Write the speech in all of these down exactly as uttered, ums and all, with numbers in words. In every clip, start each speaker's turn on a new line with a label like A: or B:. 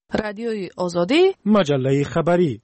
A: رادیوی آزادی،
B: مجله خبری.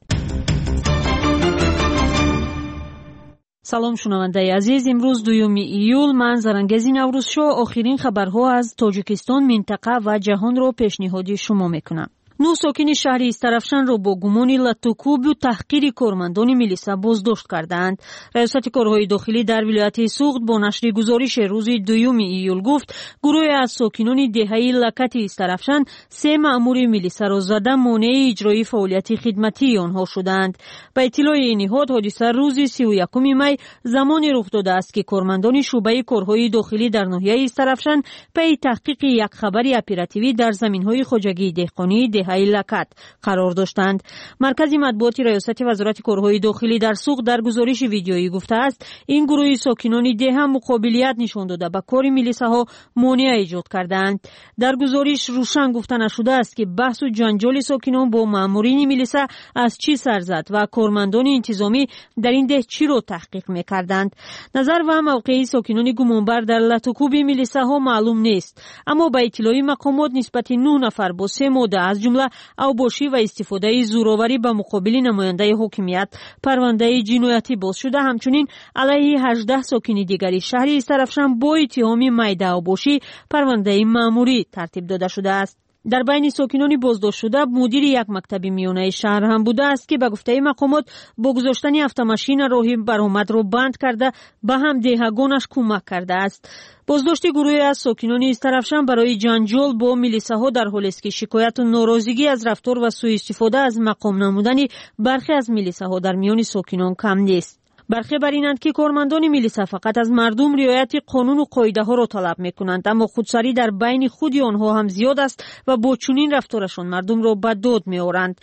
C: سلام شنوندگان عزیز، امروز دوم ایول من زرنگزی نوروزشو آخرین خبرها از تاجیکستان، منطقه و جهان رو پیشنهاد شما میکنم. نو ساکن شهر استرافشان را با گمان لطوکوب و تحقیر کارمندان میلیسا بازداشت کردند. ریاست کارهای داخلی در ولایت سوخت با نشر گزارش روز دوم ایول گفت گروه از ساکنان دهه لکت استرافشان سه مأمور میلیسا را زده مانع اجرای فعالیت خدمتی آنها شدند. با اطلاع این نهاد، حادثه روز سی و یکم می زمانی رخ داده است که کارمندان شعبه کارهای داخلی در ناحیه استرافشان پی تحقیق یک خبر اپراتیوی در زمینهای خواجگی دهقانی های لکت قرار داشتند. مرکز مطبوعات ریاست وزارت کارهای داخلی در سوق در گزارش ویدیویی گفته است این گروه ساکنان ده هم مقابلیت نشان داده به کار میلیساها مانع ایجاد کردند. در گزارش روشن گفته نشده است که بحث و جنجال ساکنان با مامورین میلیسا از چی سر زد و کارمندان انتظامی در این ده چی را تحقیق میکردند. نظر و موقع ساکنان گمانبر در لطوکوب میلیساها معلوم نیست، اما با اطلاع مقامات نسبت نه نفر با سه ماده از جمله اوباشی و استفاده زوراوری به مقابل نماینده حاکمیت پرونده جنایتی باز شده. همچنین علیه هجده ساکن دیگری شهر استرافشان با اتهام میده اوباشی پرونده مأموری ترتیب داده شده است. در بین ساکنان بازداشت شده مدیر یک مکتب میانه شهر هم بوده است که به گفته مقامات با گذاشتن اتوماشین راه برآمد را بند کرده به هم دهگانش کمک کرده است. بازداشت گروهی از ساکنان استرافشان برای جنجال با میلیساها در حالی است که شکایت و ناراضگی از رفتار و سوء استفاده از مقام نمودن برخی از میلیساها در میان ساکنان کم نیست. برخی بر اینند که کارمندان میلیسا فقط از مردم رعایت قانون و قاعده ها را طلب میکنند، اما خودسری در بین خود آنها هم زیاد است و با چنین رفتارشان مردم را به داد میآورند.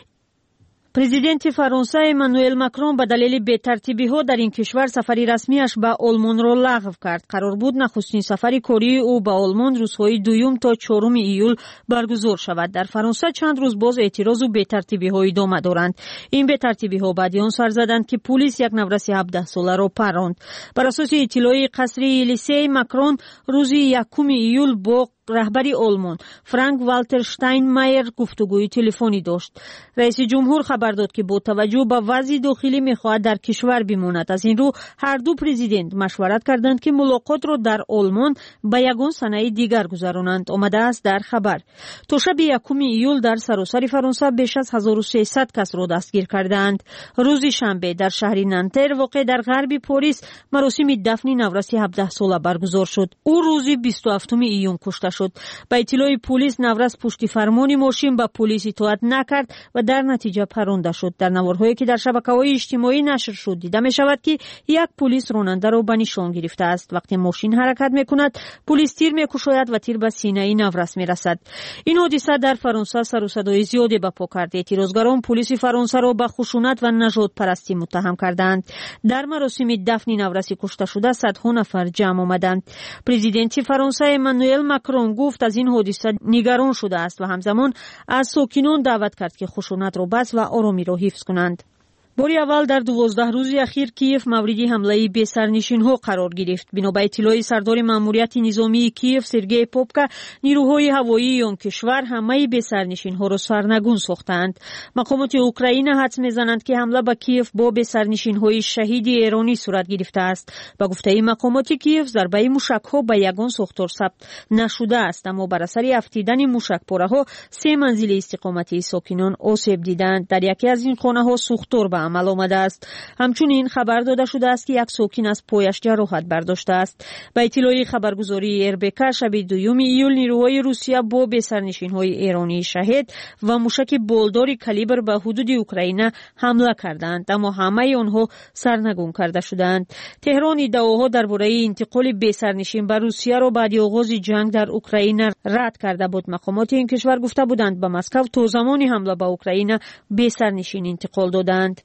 C: پرزیدنت فرانسه امانوئل ماکرون به دلیل بی‌ترتیبی ها در این کشور سفری رسمیش به آلمان را لغو کرد. قرار بود نخستین سفری کاری او به آلمان روزهای دوم تا چهارم ایول برگزار شود. در فرانسه چند روز باز اعتراض و بی‌ترتیبی ها ادامه دارند. این بی‌ترتیبی ها بعد آن سر زدند که پلیس یک نورس هفده ساله را پراند. بر اساس اطلاع قصر الیسه، ماکرون روز یکم ایول با رهبری آلمان فرانک والتر شتاینمایر گفتگوی تلفنی داشت. رئیس جمهور خبر داد که با توجه به وضع داخلی می‌خواهد در کشور بماند. از این رو هر دو پرزیدنت مشورت کردند که ملاقات را در آلمان به یگان صحنه دیگر گذرانند. آمده است در خبر. تا شب یکم ایول در سراسر فرانسه بیش از هزار و سیصد کس را دستگیر کردند. روز شنبه در شهر نانتر واقع در غرب پاریس مراسم دفن نورس هفده ساله برگزار شد. او روز بیست و هفتم ایون کشته شد. با اطلاع پلیس نورس پشت فرمان ماشین به پلیس اطاعت نکرد و در نتیجه پرونده شد. در نوارهایی که در شبکه‌های اجتماعی نشر شد دیده می شود که یک پلیس راننده را به نشان گرفته است. وقتی ماشین حرکت می کند پلیس تیر می کشاید و تیر به سینه نورس می رسد. این حادثه در فرانسه سر و صدای زیادی به پا کرد. اعتراضگران پلیس فرانسه را به خشونت و نژاد پرستی متهم کردند. در مراسم دفن نورس کشته شده صدها نفر جمع آمدند. پرزیدنت فرانسه امانوئل ماکرون گفت از این حادثه نگران شده است و همزمان از ساکنان دعوت کرد که خشونت را بس و آرامی را حفظ کنند. باری اول در دوازده روز اخیر کیف مورد حمله بی سرنشین‌ها قرار گرفت. بنا به اطلاع سردار ماموریت نظامی کیف سرگئی پوپکا، نیروهای هوایی آن کشور همه بی سرنشین‌ها را سرنگون ساختند. مقامات اوکراین حدس می‌زنند که حمله به کیف با بی سرنشین‌های شهید ایرانی صورت گرفته است. با گفته مقامات کیف ضربه موشک‌ها به یگان ساختار ثبت نشده است، اما بر اثر افتیدن موشک‌پاره‌ها سه منزل استقامتی ساکنان آسیب دیدند. در یکی از این خانه‌ها سوختار به عمل آمده است. همچنین خبر داده شده است که یک ساکن از پایش جراحت برداشته است. با اطلاع خبرگزاری اربک شب دوم ایول نیروهای روسیه با بی سرنشین‌های ایرانی شهید و موشک بالدار کالیبر به حدود اوکراین حمله کردند، اما همه آنها سرنگون کرده شدند. تهران ادعاها درباره انتقال بی سرنشین به روسیه را بعد آغاز جنگ در اوکراین رد کرده بود. مقامات این کشور گفته بودند به مسکو تا زمان حمله به اوکراین بی سرنشین انتقال دادند.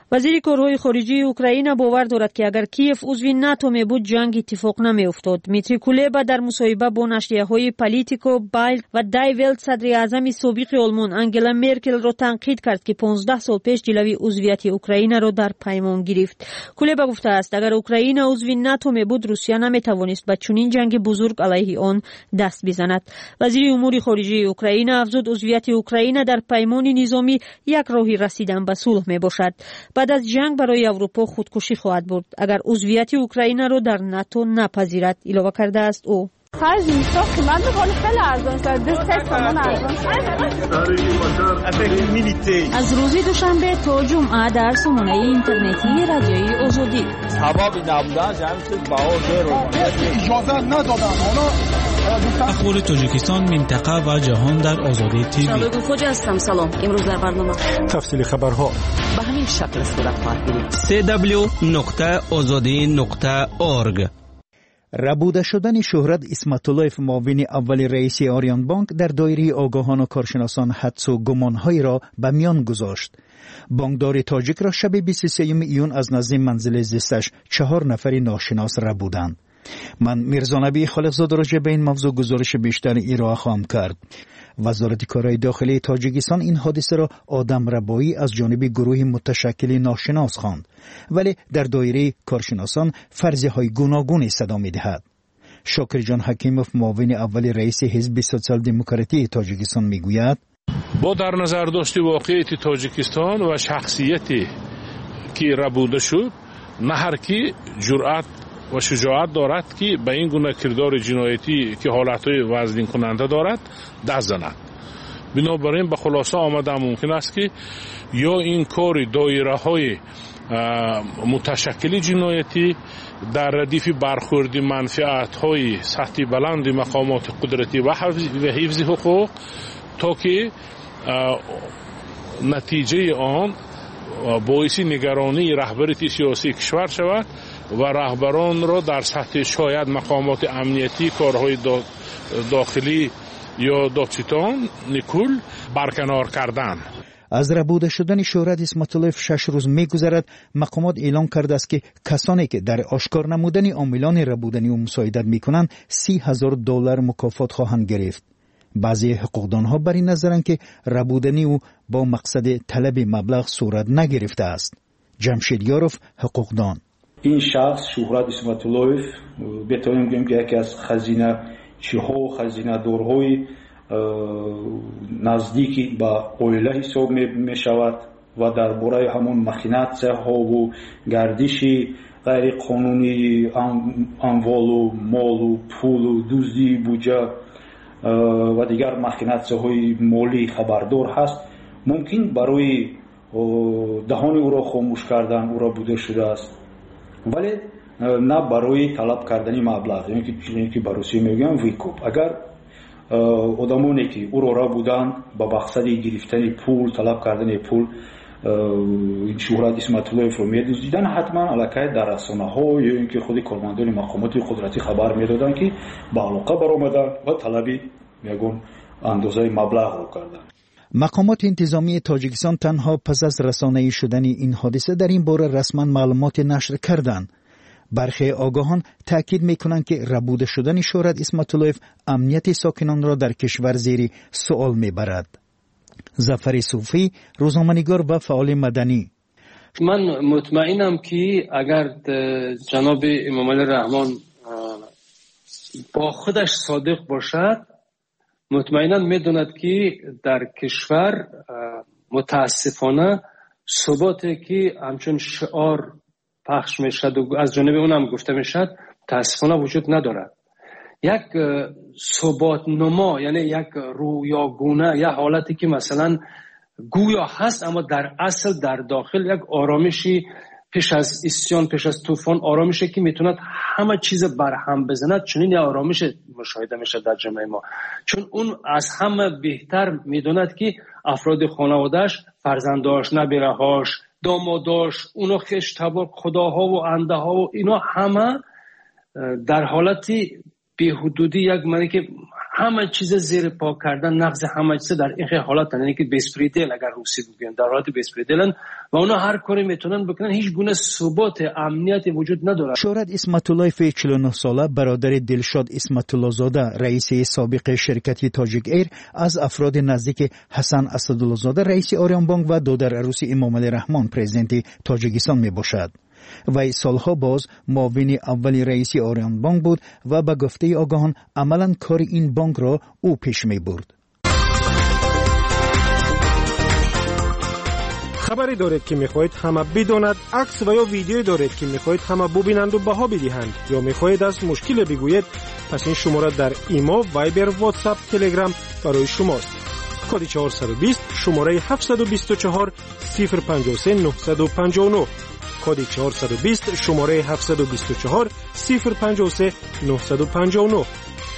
C: وزیر کارهای خارجه اوکراین باور دارد که اگر کیف عضو ناتو می بود جنگ اتفاق نمی افتاد. میتری کولبا در مصاحبه با نشریه‌های پالیتیکو، بایل و دای ولت صدر اعظم سابق آلمان انگلا مرکل را تنقید کرد که پانزده سال پیش جلوی عضویت اوکراین را در پیمان گرفت. کولبا گفته است اگر اوکراین عضو ناتو می بود روسیه نمی توانست به چنین جنگ بزرگ علیه آن دست بزند. وزیر امور خارجه اوکراین افزود عضویت اوکراین در پیمان نظامی یک راه رسیدن به صلح می باشد. بعد از جنگ برای اروپا خودکشی خواهد بود اگر عضویت اوکراین را در ناتو نپذیرد. اعلام کرده است او.
A: خرج میشه قیمت میکنه خیلی ارزان شد. دو سه تومان ارزان.
C: از روز دوشنبه تا جمعه در سامانه اینترنتی رادیوی آزادی.
B: سبب نبودن جمعیت بهار رو
D: اجازه ندادن.
E: اخبار تاجیکستان، منطقه و جهان در آزادی تیوی.
F: سلام خوجا هستم. سلام. امروز در برنامه
D: تفصیل خبرها
F: به همین شکل صورت خواهد گرفت.
G: سی دبلیو نقطه آزادی نقطه اورگ.
H: ربوده شدن شهرت اسمت‌اللهف معاون اول رئیس آریان بانک در دایره آگاهان و کارشناسان حدس و گمان‌های را به میان گذاشت. بانکدار تاجیک را شب بیست و سوم ایون از نزد منزل زیستش چهار نفر ناشناس ربودند. من میرزا نبی خالقزاد راجع به این موضوع گزارش بیشتر ارائه خواهم کرد. وزارت کارهای داخلی تاجیکستان این حادثه را آدم ربایی از جانب گروه متشکل ناشناس خواند، ولی در دایره کارشناسان فرضیه‌های گوناگونی صدا می‌دهد. شاکر جان حکیموف معاون اول رئیس حزب سوسیال دموکراتی تاجیکستان میگوید
I: با در نظر داشت واقعیت تاجیکستان و شخصیتی که ربوده شد، نه هر کی جرأت و شجاعت دارد که به این گونه کردار جنایتی که حالتهای وزنین کننده دارد دست زند. بنابراین به خلاصه آمده ممکن است که یا این کار دایره های متشکل جنایتی در ردیف برخورد منفعت های سطح بلند مقامات قدرتی و حفظ حقوق تا که نتیجه آن باعث نگرانی رهبری سیاسی کشور شود و رهبران را در سطح شاید مقامات امنیتی کارهای داخلی یا دادستان نیکول برکنار کردن.
H: از ربوده شدن شهرت اسمت‌اللهف شش روز می‌گذرد. مقامات اعلام کرده است که کسانی که در آشکار نمودن عاملان ربودنی او مساعدت می‌کنند سی هزار دلار مکافات خواهند گرفت. بعضی حقوقدانها بر این نظرند که ربودنی او با مقصد طلب مبلغ صورت نگرفته است. جمشید یاروف حقوقدان:
J: این شخص شهرت اسمت‌اللهف بتوانیم بگیم که یکی از خزینه چی‌ها خزینه دارهای نزدیکی به اویله حساب می شود و درباره همون مخینات ها و گردش غیر قانونی اموال و مال و پول و دزدی بودجه و دیگر مخینات های مالی خبردار هست. ممکن برای دهان او را خاموش کردن او را بوده شده است، ولی نه برای طلب کردن مبلغ، یعنی که برای میگم ویکوپ. اگر آدمانی که او را بودند با مقصد گرفتن پول، طلب کردن پول این شهرت اسمت‌اللهف رو می‌دزدیدن، حتما علاقه در رسانه‌ها یا اینکه خود کارمندان مقامات قدرتی خبر می‌دادن که با علاقه برآمدن و طلبی میگن اندازه مبلغ رو کردن.
H: مقامات انتظامی تاجیکستان تنها پس از رسانه‌ای شدن این حادثه در این باره رسما معلومات نشر کردند. برخی آگاهان تاکید میکنند که ربوده شدن شهرت اسمت‌اللهف امنیت ساکنان را در کشور زیر سوال میبرد. ظفر صوفی، روزنامه‌نگار و فعال مدنی:
K: من مطمئنم که اگر جناب امام علی رحمان با خودش صادق باشد، مطمئنا میدوند که در کشور متاسفانه ثباتی که همچون شعار پخش میشد و از جانب اونم گفته میشد متاسفانه وجود ندارد. یک ثبات نما، یعنی یک رویاگونه، یک حالتی که مثلا گویا هست اما در اصل در داخل یک آرامشی پیش از اسیان، پیش از طوفان، آرامشی که میتوند همه چیز برهم بزند. چنین یک آرامش مشاهده میشه در جامعه ما، چون اون از همه بهتر میدوند که افراد خانواده‌اش، فرزنداش، نبیره‌هاش، داماداش، اونا خش تبار خداها و انده ها و اینا همه در حالتی به حدودی یک معنی که همه چیز زیر پا کردن، نقض همه چیز در این حالت یعنی که بسپریدل اگر روسی بگن در حالت بسپریدلن و اونا هر کاری میتونن بکنن، هیچ گونه ثبات امنیت وجود نداره.
H: شهرت اسمت الله چهل و نه ساله برادر دلشاد اسمت الله زاده رئیس سابق شرکت تاجیک ایر از افراد نزدیک حسن اسدالله زاده رئیس آریان بانک و دادر عروس امام علی رحمان پرزیدنت تاجیکستان می باشد. وی سالها باز معاون اول رئیس آریان بانک بود و به گفته آگاهان عملاً کار این بانک را او پیش می برد.
D: خبری دارید که میخواهید همه بداند، عکس و یا ویدیویی دارید که میخواهید همه ببینند و بها بدهند، یا میخواهید از مشکل بگویید، پس این شماره در ایما، وایبر، واتساپ، تلگرام برای شماست. کد چهارصد و بیست شماره هفتصد و بیست و چهار صفر پنجاه و سه نهصد و پنجاه و نه. کد چهارصد و بیست شماره هفتصد و بیست و چهار صفر پنجاه و سه نهصد و پنجاه و نه.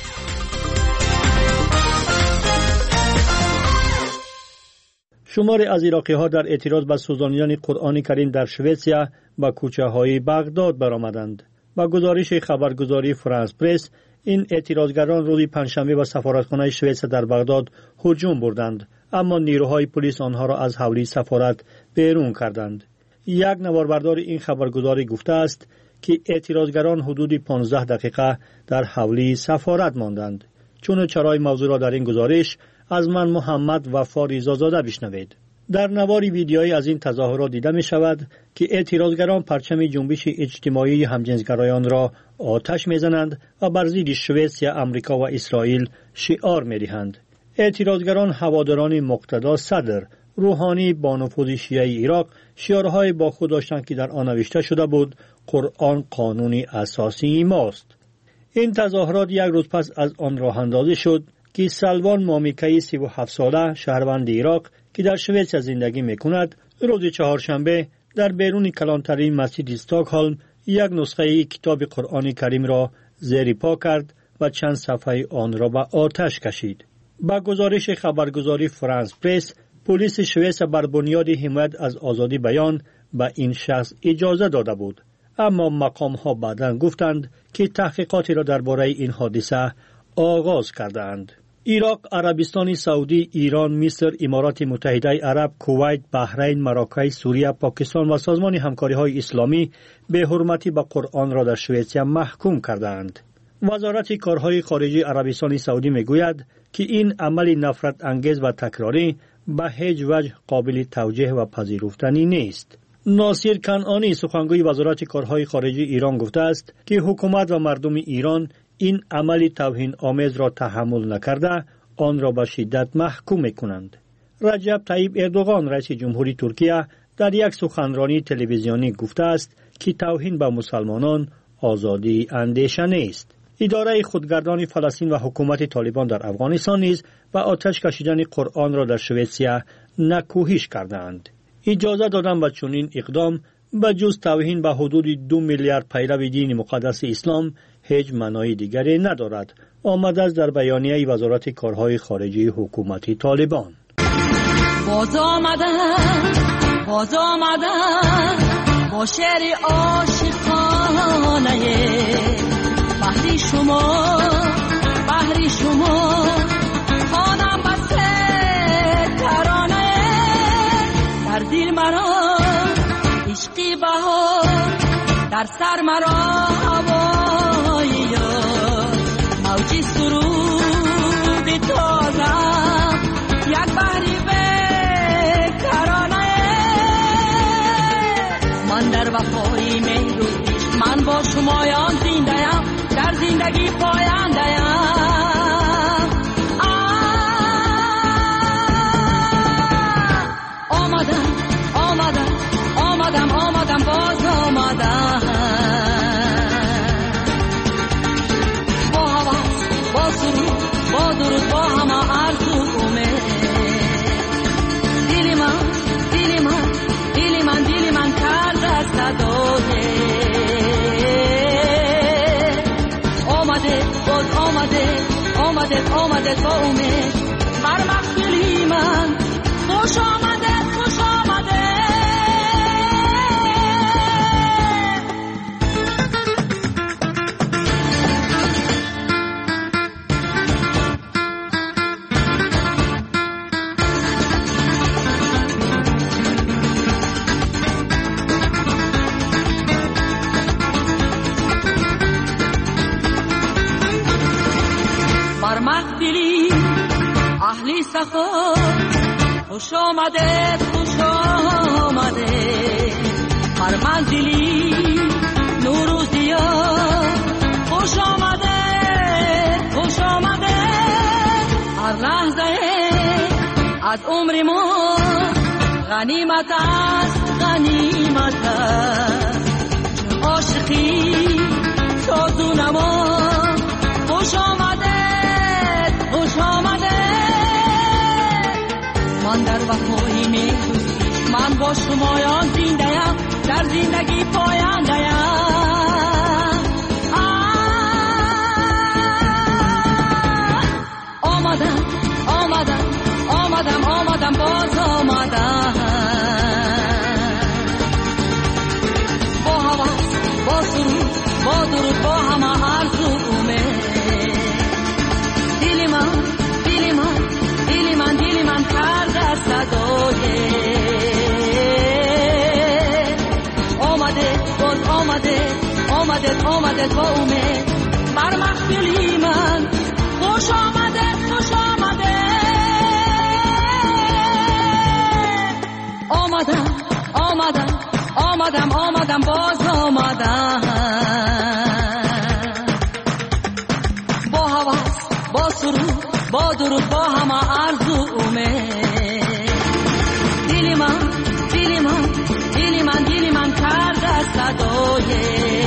L: شماری از عراقی ها در اعتراض به سوزانیدن قرآن کریم در شویتسیا و کوچه های بغداد برآمدند. با گزارش خبرگزاری فرانس پرس، این اعتراضگران روز پنجشنبه به سفارتخانه شویتسیا در بغداد هجوم بردند، اما نیروهای پلیس آنها را از حولی سفارت بیرون کردند. یک نواربردار این خبرگزاری گفته است که اعتراضگران حدود پانزده دقیقه در حولی سفارت ماندند. چون چرای موضوع را در این گزارش از من محمد وفا ریزازاده بشنوید. در نواری ویدیویی از این تظاهرات دیده می شود که اعتراضگران پرچم جنبش اجتماعی همجنسگرایان را آتش می زنند و بر ضد شویتسیا، آمریکا و اسرائیل شعار می دهند. اعتراضگران هواداران مقتدا صدر روحانی با نفوذ شیعه عراق شعارهای با خود داشتند که در آن نوشته شده بود قرآن قانون اساسی ماست. این تظاهرات یک روز پس از آن راه اندازی شد که سلوان مامیکایی سی و هفت ساله شهروند عراق که در شویتسیا زندگی میکند روز چهارشنبه در بیرون کلانترین مسجد استکهلم یک نسخه کتاب قرآن کریم را زیر پا کرد و چند صفحه آن را به آتش کشید. با گزارش خبرگزاری فرانس پرس، پلیس شویتسیا بر بنیاد حمایت از آزادی بیان به این شخص اجازه داده بود، اما مقام ها بعداً گفتند که تحقیقاتی را درباره این حادثه آغاز کردند. عراق، عربستان سعودی، ایران، مصر، امارات متحده عرب، کویت، بحرین، مراکش، سوریه، پاکستان و سازمان همکاری های اسلامی به حرمتی به قرآن را در شویتسیا محکوم کردند. وزارت کارهای خارجه عربستان سعودی میگوید که این عمل نفرت انگیز و تکراری به هیچ وجه قابل توجیه و پذیرفتنی نیست. ناصر کنعانی سخنگوی وزارت کارهای خارجه ایران گفته است که حکومت و مردم ایران این عمل توهین آمیز را تحمل نکرده آن را به شدت محکوم می‌کنند. رجب طیب اردوغان رئیس جمهوری ترکیه در یک سخنرانی تلویزیونی گفته است که توهین به مسلمانان آزادی اندیشه نیست. اداره خودگردان فلسطین و حکومت طالبان در افغانستان نیز و آتش کشیدن قرآن را در شویتسیا نکوهش کردند. اجازه دادن به چنین اقدام به جز توهین به حدود دو میلیارد پیرو دین مقدس اسلام هیچ معنای دیگری ندارد. آمده است در بیانیه وزارت کارهای خارجه حکومت طالبان.
M: باز آمدن باز آمدن با شعر عاشقانه بحری شما بحری شما خانم بسته ترانه در دل مرا عشقی بهار در سر مرا هوایی موجی سرود تازه یک بحری بکرانه من در وفای مهر و عشق من با شمایان زنده‌ام در زندگی پاینده‌ام آمدم آمدم آمدم آمدم باز آمدم با هوا با سرود با درود با همه آرزو امید دل من دل من دل من دل من کرده صدای آمده باز آمده آمده آمده با امید بر مقبلی من خوش آمده خوش آمده خوش آمده خوش آمده هر منزلی نوروزی ها خوش آمده خوش آمده هر لحظه از عمر ما غنیمت است غنیمت است چه عاشقی تازو نما خوش آمده خوش آمده من در وفای میدون من با شمایان زنده‌ام در زندگی پاینده‌ام آمدم آمدم آمدم آمدم باز آمدم با هوا با سرود با درود با همه آرزومه دل من دل من دل من دل من کرده صدای آمده باز آمده آمده آمده با امید بر محفلی من خوش آمده خوش آمده آمدم آمدم آمدم آمدم باز آمدم با حواس با سرود با درود با همه آرزومه دل من دل من دل من دل من کرده صدای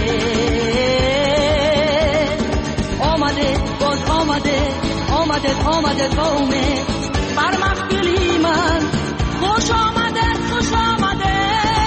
M: آمده باز آمده آمده آمده با امید بر محفلی من خوش آمده خوش آمده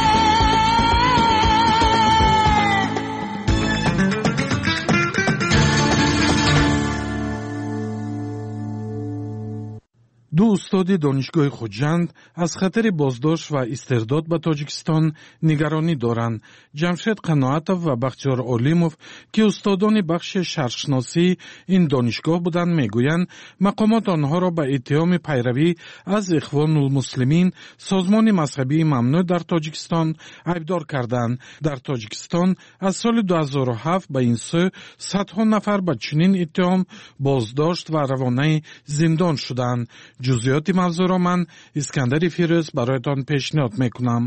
I: دو استاد دانشگاه خوجند از خطر بازداشت و استرداد به تاجیکستان نگرانی دارند. جمشید قناعتов و بختیار علیمov که استادان بخش شرقشناسی این دانشگاه بودند میگویند مقامات آنها را به اتهام پیروی از اخوان المسلمین سازمان مذهبی ممنوع در تاجیکستان ایبدار کردند. در تاجیکستان از سال دو هزار و هفت به این سو صدها نفر به چنین اتهام بازداشت و روانه زندان شدند. جزئیات موضوع را من اسکندر فیروز برایتان پیشنهاد میکنم.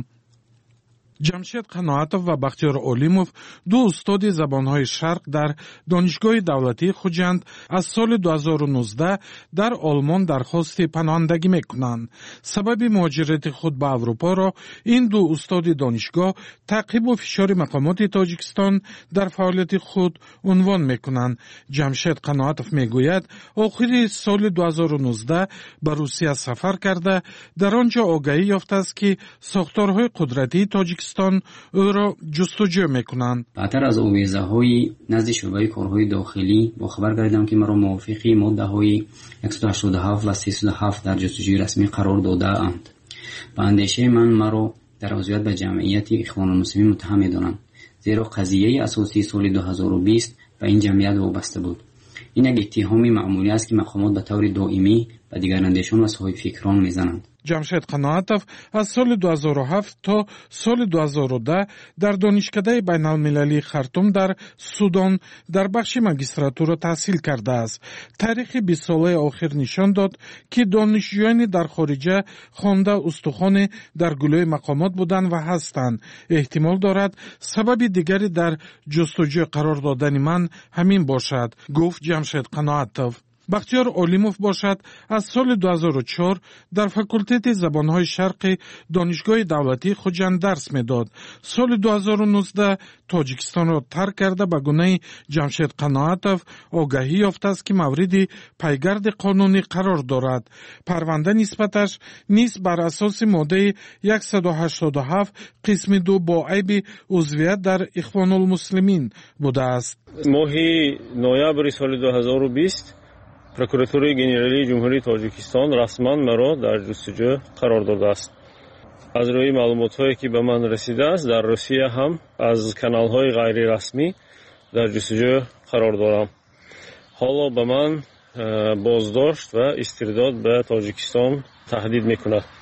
I: جمشید قناعتов و بختیار علیمov دو استاد زبانهای شرق در دانشگاه دولتی خوجند از سال دو هزار و نوزده در آلمان درخواست پناهندگی میکنند. سبب مهاجرت خود به اروپا را این دو استاد دانشگاه تعقیب و فشار مقامات تاجیکستان در فعالیت خود عنوان میکنند. جمشید قناعتov میگوید آخر سال دو هزار و نوزده به روسیه سفر کرده در آنجا آگاهی یافته است که ساختارهای قدرتی تاجیکستان او را جستجو میکنند.
N: بعدتر از اویزه های نزد شعبه کارهای داخلی با خبر گردیدم که مرا موافقی ماده های صد و هشتاد و هفت و سیصد و هفت در جستجوی رسمی قرار داده اند. با اندیشه من مرا در عضویت به جمعیت اخوان المسلمین متهم می‌دانند، زیرا قضیه اساسی سال دو هزار و بیست به این جمعیت وابسته بود. این یک اتهام معمولی است که مقامات به طور دائمی به دیگر اندیشان و صاحب فکران میزنند.
I: جمشید قناعتov از سال دو هزار و هفت تا سال دو هزار و ده در دانشکده بین المللی خرطوم در سودان در بخش ماجستراتور تحصیل کرده است. تاریخ بیست ساله آخر نشان داد که دانشجویان در خارجه خوانده استخوان در گلوی مقامات بودند و هستند. احتمال دارد سبب دیگری در جستجوی قرار دادن من همین باشد، گفت جمشید قناعتov. بختیار علیمov باشد از سال دو هزار و چهار در فاکولته زبانهای شرقی دانشگاه دولتی خوجند درس میداد. سال دو هزار و نوزده تاجیکستان را ترک کرده به گونه جمشید قناعتov آگاهی یافته است که موردی پیگرد قانونی قرار دارد. پرونده نسبتش نیز بر اساس ماده صد و هشتاد و هفت قسم دو با عیب عضویت در اخوان المسلمین بوده است.
O: ماه نوامبر سال دو هزار و بیست прокуратураи генералии ҷумҳурии тоҷикистон расман маро дар ҷустуҷӯ қарор додааст. аз рӯи маълумотҳое ки ба ман расидааст, дар русия ҳам аз каналҳои ғайрирасмӣ дар ҷустуҷӯ қарор дорам. ҳоло ба ман боздошт ва истирдод ба тоҷикистон таҳдид мекунад.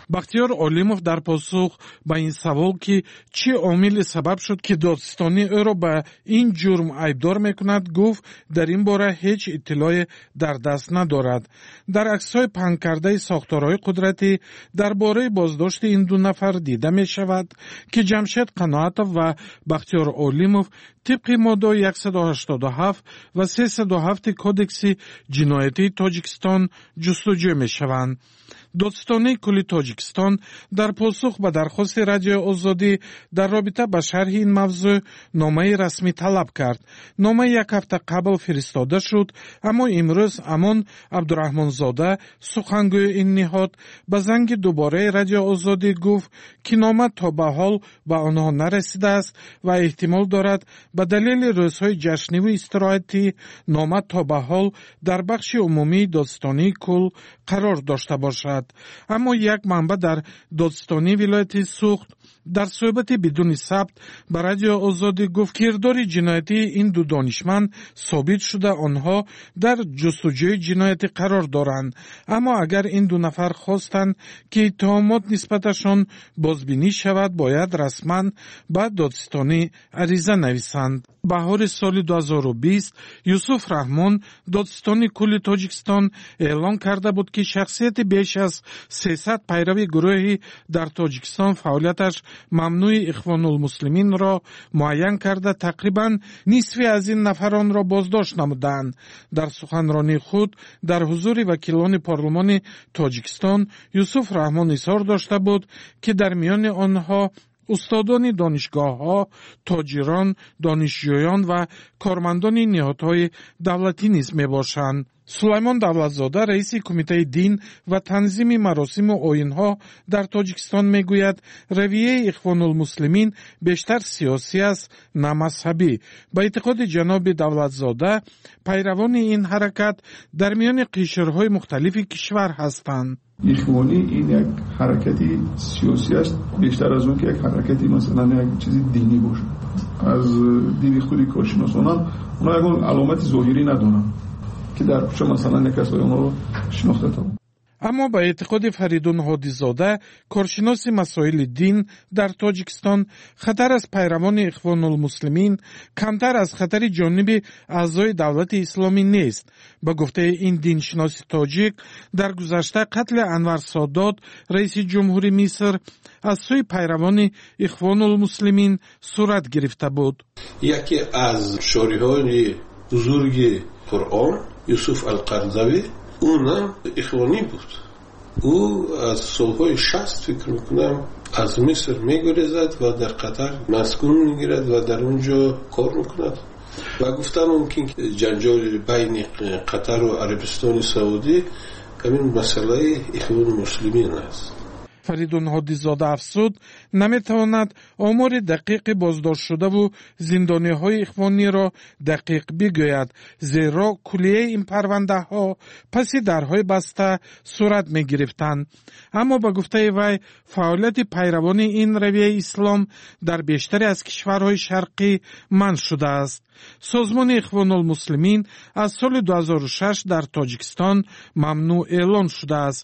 P: бахтиёр олимов дар посух ба ин савол ки чӣ омиле сабаб шуд ки додистонӣ ӯро ба ин ҷурм айбдор мекунад гуфт дар ин бора ҳеҷ иттилое дар даст надорад. дар аксҳои паҳнкардаи сохторҳои қудратӣ дар бораи боздошти ин ду нафар дида мешавад ки ҷамшед қаноатов ва бахтиёр олимов тибқи моддаи яксад ҳаштоду ҳафт ва сесаду ҳафт кодекси ҷиноятии тоҷикистон ҷустуҷӯ мешаванд. додистонии кулли тоҷикистон дар посух ба дархости радиои озодӣ дар робита ба шарҳи ин мавзӯъ номаи расмӣ талаб кард. нома як ҳафта қабл фиристода шуд, аммо имрӯз амон абдураҳмонзода сухангӯи ин ниҳод ба занги дубораи радиои озодӣ гуфт ки нома то ба ҳол ба онҳо нарасидааст ва эҳтимол дорад ба далели рӯзҳои ҷашниву истироҳатӣ нома то ба ҳол дар бахши умумии додистонии кул қарор дошта бошад. аммо як манба дар додистонии вилояти Суғд дар суҳбати бидуни сабт ба радиои озодӣ гуфт кирдори ҷиноятии ин ду донишманд собит шуда онҳо дар ҷустуҷӯи ҷиноятӣ қарор доранд, аммо агар ин ду нафар хостанд ки иттиҳомот нисбаташон бозбинӣ шавад, бояд расман ба додистонӣ ариза нависанд. баҳори соли ду ҳазору бист Юсуф Раҳмон додистони кулли Тоҷикистон эълон карда буд ки шахсияти беш аз сесад пайрави гурӯҳи дар Тоҷикистон фаъолияташ мамнӯи Ихвонулмуслиминро муайян карда тақрибан нисфи аз ин нафаронро боздошт намуданд. дар суханронии худ дар ҳузури вакилони парлумони Тоҷикистон Юсуф Раҳмон изҳор дошта буд ки дар миёни онҳо устодони донишгоҳҳо, тоҷирон, донишҷӯён ва кормандони ниҳодҳои давлатӣ низ мебошанд. сулаймон давлатзода раиси кумитаи дин ва танзими маросиму оинҳо дар Тоҷикистон мегӯяд равияи Ихвонулмуслимин бештар сиёсӣ аст, на мазҳабӣ. ба эътиқоди ҷаноби давлатзода пайравони ин ҳаракат дар миёни қишрҳои мухталифи кишвар ҳастанд.
Q: ایخوانی این یک حرکتی سیاسی است بیشتر از اون که یک حرکتی مثلا یک چیزی دینی باشه. از دید خودی کارشناسان اونا یک علامت ظاهری ندارن که در چه مثلا کسای اونا رو شناخته تا.
P: аммо ба эътиқоди Фаридун Ҳодизода, коршиноси масоили дин дар Тоҷикистон, хатар аз пайравони Ихвонулмуслимин камтар аз хатари ҷониби аъзои давлати исломӣ нест. ба гуфтаи ин диншиноси тоҷик, дар гузашта қатли Анвар Содот, раиси ҷумҳури Миср, аз сӯи пайравони Ихвонулмуслимин сурат гирифта буд.
R: яке аз шориҳои бузурги Қуръон, Юсуф Алқарзавӣ, اونم اخوانی بود. او از سالهای شصت فکر میکنم از مصر میگریزد و در قطر مسکون میگیرد و در اونجا کار میکند و گفتم ممکن جنجال بین قطر و عربستان سعودی همین مسئله اخوان مسلمین است.
P: Фаридун Ҳодизода афзуд, наметавонад омори дақиқи боздоштшудаву зиндониҳои ихвониро дақиқ бигӯяд, зеро кулияи ин парвандаҳо паси дарҳои баста сурат мегирифтанд. аммо ба гуфтаи вай, фаъолияти пайравони ин равияи ислом дар бештаре аз кишварҳои шарқӣ манъ шудааст. созмони Ихвонулмуслимин аз соли ду ҳазору шаш дар Тоҷикистон мамнӯъ эълон шудааст.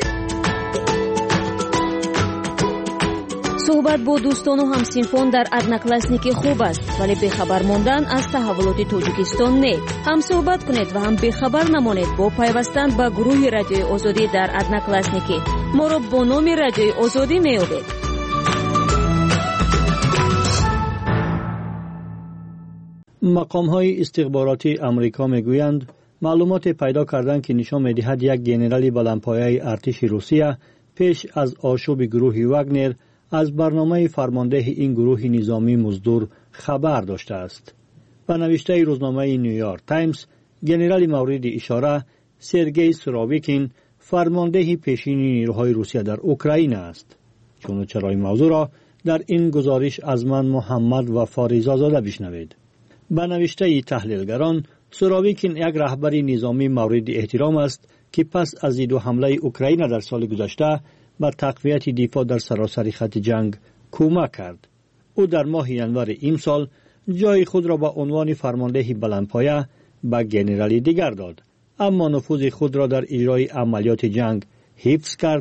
S: суҳбат бо дӯстону ҳамсинфон дар одноклассники хуб аст, вале бехабар мондан аз таҳаввулоти Тоҷикистон не. ҳам суҳбат кунед ва ҳам бехабар намонед бо пайвастан ба гурӯҳи радиои озодӣ дар одноклассники. моро бо номи радиои озодӣ меёбед.
L: мақомҳои истихбороти амрико мегӯянд маълумоте пайдо карданд ки нишон медиҳад як генерали баландпояи артиши Русия пеш аз ошӯби гурӯҳи Вагнер از برنامه فرمانده این گروه نظامی مزدور خبر داشته است. به نوشته روزنامه نیویورک تایمز، گنرال مورد اشاره سرگئی سورویکین فرمانده پیشین نیروهای روسیه در اوکراین است. چنانچه موضوع را در این گزارش از من محمد و فاریزادزاده بشنوید. به نوشته تحلیلگران، سورویکین یک رهبر نظامی مورد احترام است که پس از دو حمله اوکراین در سال گذشته با تقویت دفاع در سراسر خط جنگ کمک کرد. او در ماه ینور امسال جای خود را با عنوان فرمانده بلندپایه به گنرالی دیگر داد، اما نفوذ خود را در اجرای عملیات جنگ حفظ کرد و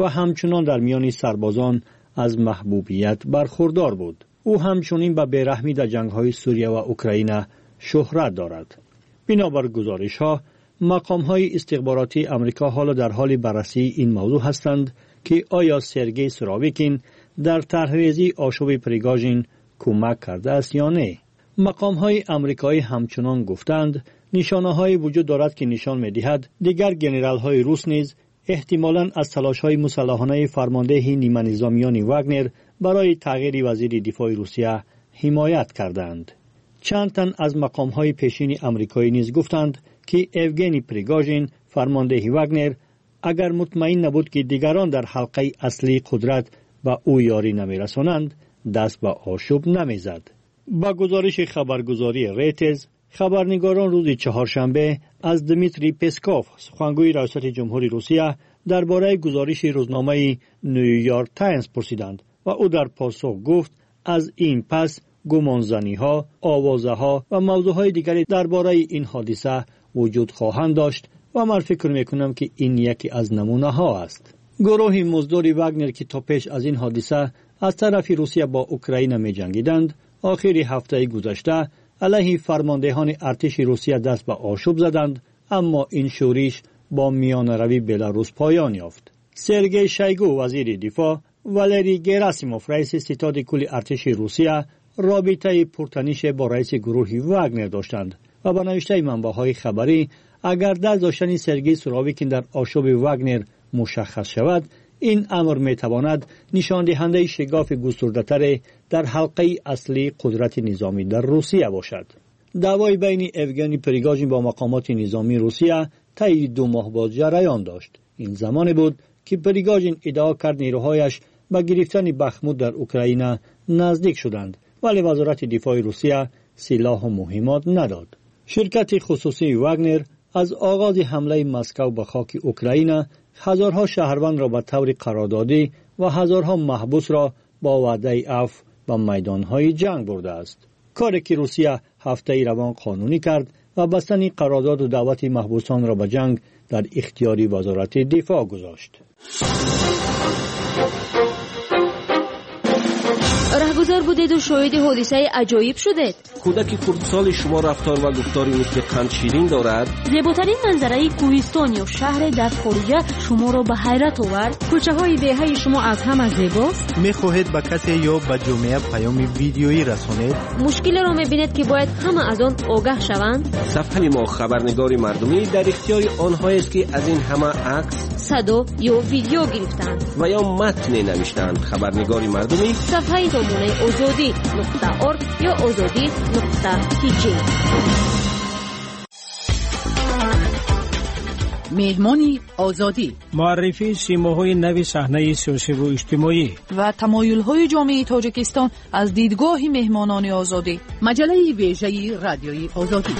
L: و همچنان در میان سربازان از محبوبیت برخوردار بود. او همچنین به بیرحمی در جنگ‌های سوریه و اوکراین شهرت دارد. بنابر گزارش‌ها، مقام‌های استخباراتی آمریکا حالا در حال بررسی این موضوع هستند که آیا سرگئی سورویکین در طرح‌ریزی آشوب پریگاژین کمک کرده است یا نه. مقام‌های آمریکایی همچنان گفتند نشانه‌هایی وجود دارد که نشان می‌دهد دیگر ژنرال‌های روس نیز احتمالاً از تلاش‌های مسلحانه فرمانده نیمه نظامیان واگنر برای تغییر وزیر دفاع روسیه حمایت کردند. چند تن از مقام‌های پیشین آمریکایی نیز گفتند که اوگنی پریگاژین فرمانده واگنر اگر مطمئن نبود که دیگران در حلقه اصلی قدرت با او یاری نمی‌رسانند، دست به آشوب نمی‌زد. با گزارش خبرگزاری ریترز، خبرنگاران روز چهارشنبه از دمیتری پسکوف، سخنگوی ریاست جمهوری روسیه، درباره گزارش روزنامه نیویورک تایمز پرسیدند و او در پاسخ گفت از این پس گمانزنی‌ها، آوازه‌ها و موضوعهای دیگری درباره این حادثه وجود خواهند داشت و من فکر می‌کنم که این یکی از نمونه‌ها است. گروه مزدور واگنر که تا پیش از این حادثه از طرف روسیه با اوکراین می‌جنگیدند، آخر هفته گذشته علیه فرماندهان ارتش روسیه دست به آشوب زدند، اما این شورش با میانروی بلاروس پایان یافت. سرگئی شویگو وزیر دفاع، والری گراسیموف رئیس ستاد کل ارتش روسیه رابطه پرتنش با رئیس گروه واگنر داشتند و به نوشته منبع‌های خبری اگر دست داشتن سرگئی سورویکین در آشوب واگنر مشخص شود، این امر میتواند نشان دهنده شگاف گسترده‌تر در حلقه اصلی قدرت نظامی در روسیه باشد. دعوای بین اوگنی پریگاژین با مقامات نظامی روسیه طی دو ماه باز جریان داشت. این زمان بود که پریگاژین ادعا کرد نیروهایش به گرفتن بخمود در اوکراین نزدیک شدند، ولی وزارت دفاع روسیه سلاح و مهمات نداد. شرکت خصوصی واگنر از آغاز حمله مسکو به خاک اوکراین هزارها شهروند را به طور قراردادی و هزارها محبوس را با وعده عفو به میدانهای جنگ برده است. کاری که روسیه هفته روان قانونی کرد و بستن قرارداد و دعوت محبوسان را به جنگ در اختیار وزارت دفاع گذاشت.
S: رهگذر بودید و شاهد حادثه عجایب شدید.
G: کودک خردسال شما رفتار و گفتاری مثل قند شیرین دارد.
C: زیباترین منظره کوهستان یا شهر در خارجه شما را به حیرت آورد. کوچه های دهه شما از همه زیباست.
H: میخواهید به کسی یا به جامعه پیام ویدیویی رسانید؟
S: مشکل را میبینید که باید همه از آن آگاه شوند.
G: صفحه ما خبرنگاری مردمی در اختیار آنهایی است که از این همه عکس،
S: صدا یا ویدیو گرفتند
G: و یا متن نوشتند. خبرنگاری مردمی
S: صفحه زمانه آزادی نقطه ارگ یا آزادی نقطه تیجی.
F: مهمانی آزادی،
T: معرفی سیماهای نوی صحنه سیاسی و اجتماعی
F: و تمایل‌های جامعه تاجیکستان از دیدگاه مهمانان آزادی. مجله ویژه رادیوی آزادی.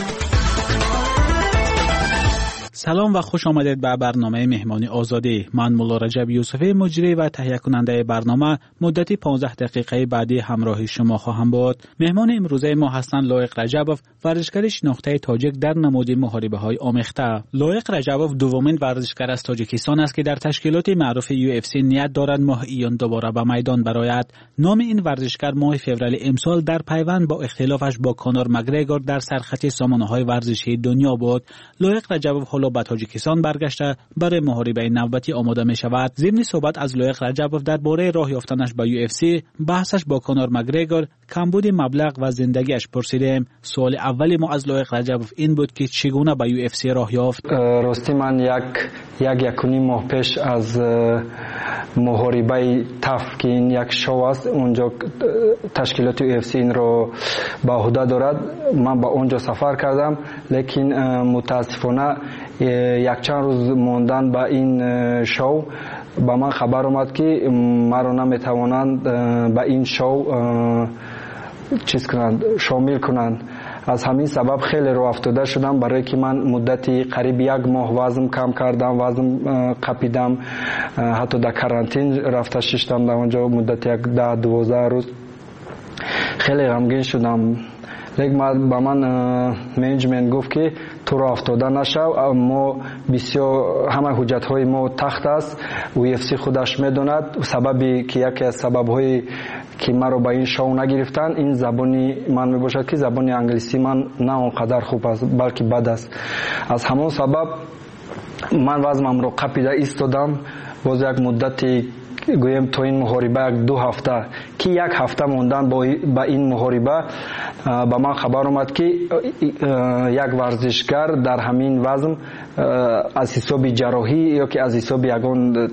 E: سلام و خوش آمدید به برنامه مهمانی آزادی. من مولا رجب یوسفی مجری و تهیه کننده برنامه مدتی پانزده دقیقه بعدی همراه شما خواهم بود. مهمان امروزه ما هستند لایق رجبوف، ورزشکار شناخته تاجیک در نماد محاربه های آمیخته. لایق رجبوف دومین ورزشکار از تاجیکستان است که در تشکیلات معروف یو اف سی نیت دارد ماه ایون دوباره به میدان برآید. نام این ورزشکار ماه فوریه امسال در پیوند با اختلافش با کانور مگریگور در سرخط سامانه‌های ورزشی دنیا بود. لایق رجبوف حالا به تاجیکستان برگشته برای محاربه نوبتی آماده می شود. ضمن صحبت از لایق رجبوف درباره راه یافتنش به یو اف سی، بحثش با کانور مگریگور، کمبود مبلغ و زندگیش پرسیدیم. سوال اولی ما از لایق رجبوف این بود که چگونه به یو اف سی راه یافت.
U: راستی من یک یک یکونی ماه پیش از محاربه تف که این یک شو است اونجا تشکیلات یو اف سی این رو به عهده دارد، من به اونجا سفر کردم، لیکن متاسفانه یک چند روز موندن به این شو به من خبر اومد که مرا نمیتوانند به این شو چیز کنند، شامل کنند. از همین سبب خیلی رو افتاده شدم، برای که من مدتی قریب یک ماه وزن کم کردم، وزن قپیدم، حتی در کرانتین رفته ششتم در اونجا مدت یک ده دوازده روز. خیلی غمگین شدم، لیکن با من منیجمنت گفت که تو را افتاده نشو. ما بسیار همه حجت های ما تخت است. یو اف سی خودش میدوند سببی که یکی از سبب های که مرا به این شو نگرفتن این زبانی من میباشد که زبانی انگلیسی من نه اونقدر خوب است بلکه بد است. از همون سبب من وزنم رو قپیده ایستادم. باز یک مدتی گویم تو این محاربه یک دو هفته که یک هفته موندن با این محاربه با من خبر اومد که یک ورزشگر در همین وزن از حساب جراحی یا که از حساب یگان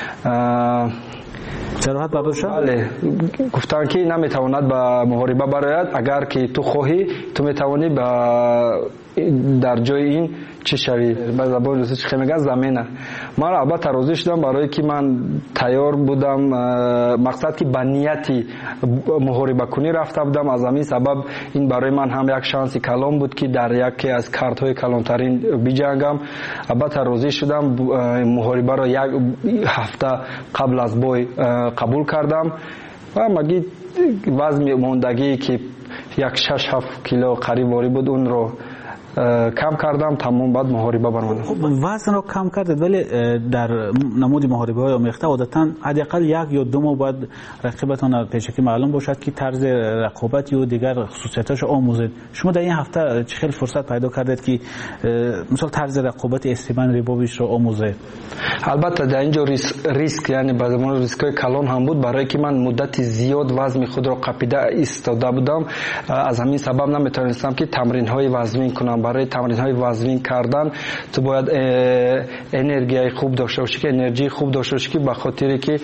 E: جراحت برداشت؟
U: بله، گفتن که نمیتواند به محاربه براید. اگر که تو خواهی تو میتوانی در جای این چی شوی. به زبان روسی چی میگن زمینه. من البته راضی شدم برای که من تیار بودم. مقصد که به نیتی محاربه کنی رفته بودم. از همین سبب این برای من هم یک شانس کلان بود که در یکی از کارت های کلانترین بجنگم. البته راضی شدم. محاربه را یک هفته قبل از بای قبول کردم و مگی وزن موندگی که یک شش هفت کیلو قریب واری بود اون رو کم کردم. تمام بعد محاربه برمانم.
E: خب وزن رو کم کردید ولی در نمود محاربه های آمیخته عادتا حداقل یک یا دو ماه بعد رقیبتان پیشکی معلوم باشد که طرز رقابت یا دیگر خصوصیتاش آموزید. شما در این هفته چه خیلی فرصت پیدا کردید که مثلا طرز رقابت استیون ریبوویچ رو آموزید؟
U: البته در اینجا ریسک, ریسک یعنی به زمان ریسکای کلان هم بود برای که من مدت زیاد وزن خود را قپیده ایستاده بودم. از همین سبب نمیتونستم که تمرین های وزنی کنم. برای تمرین های وزنی کردن تو باید انرژی خوب داشته باشی که انرژی خوب داشته باشی که به خاطر که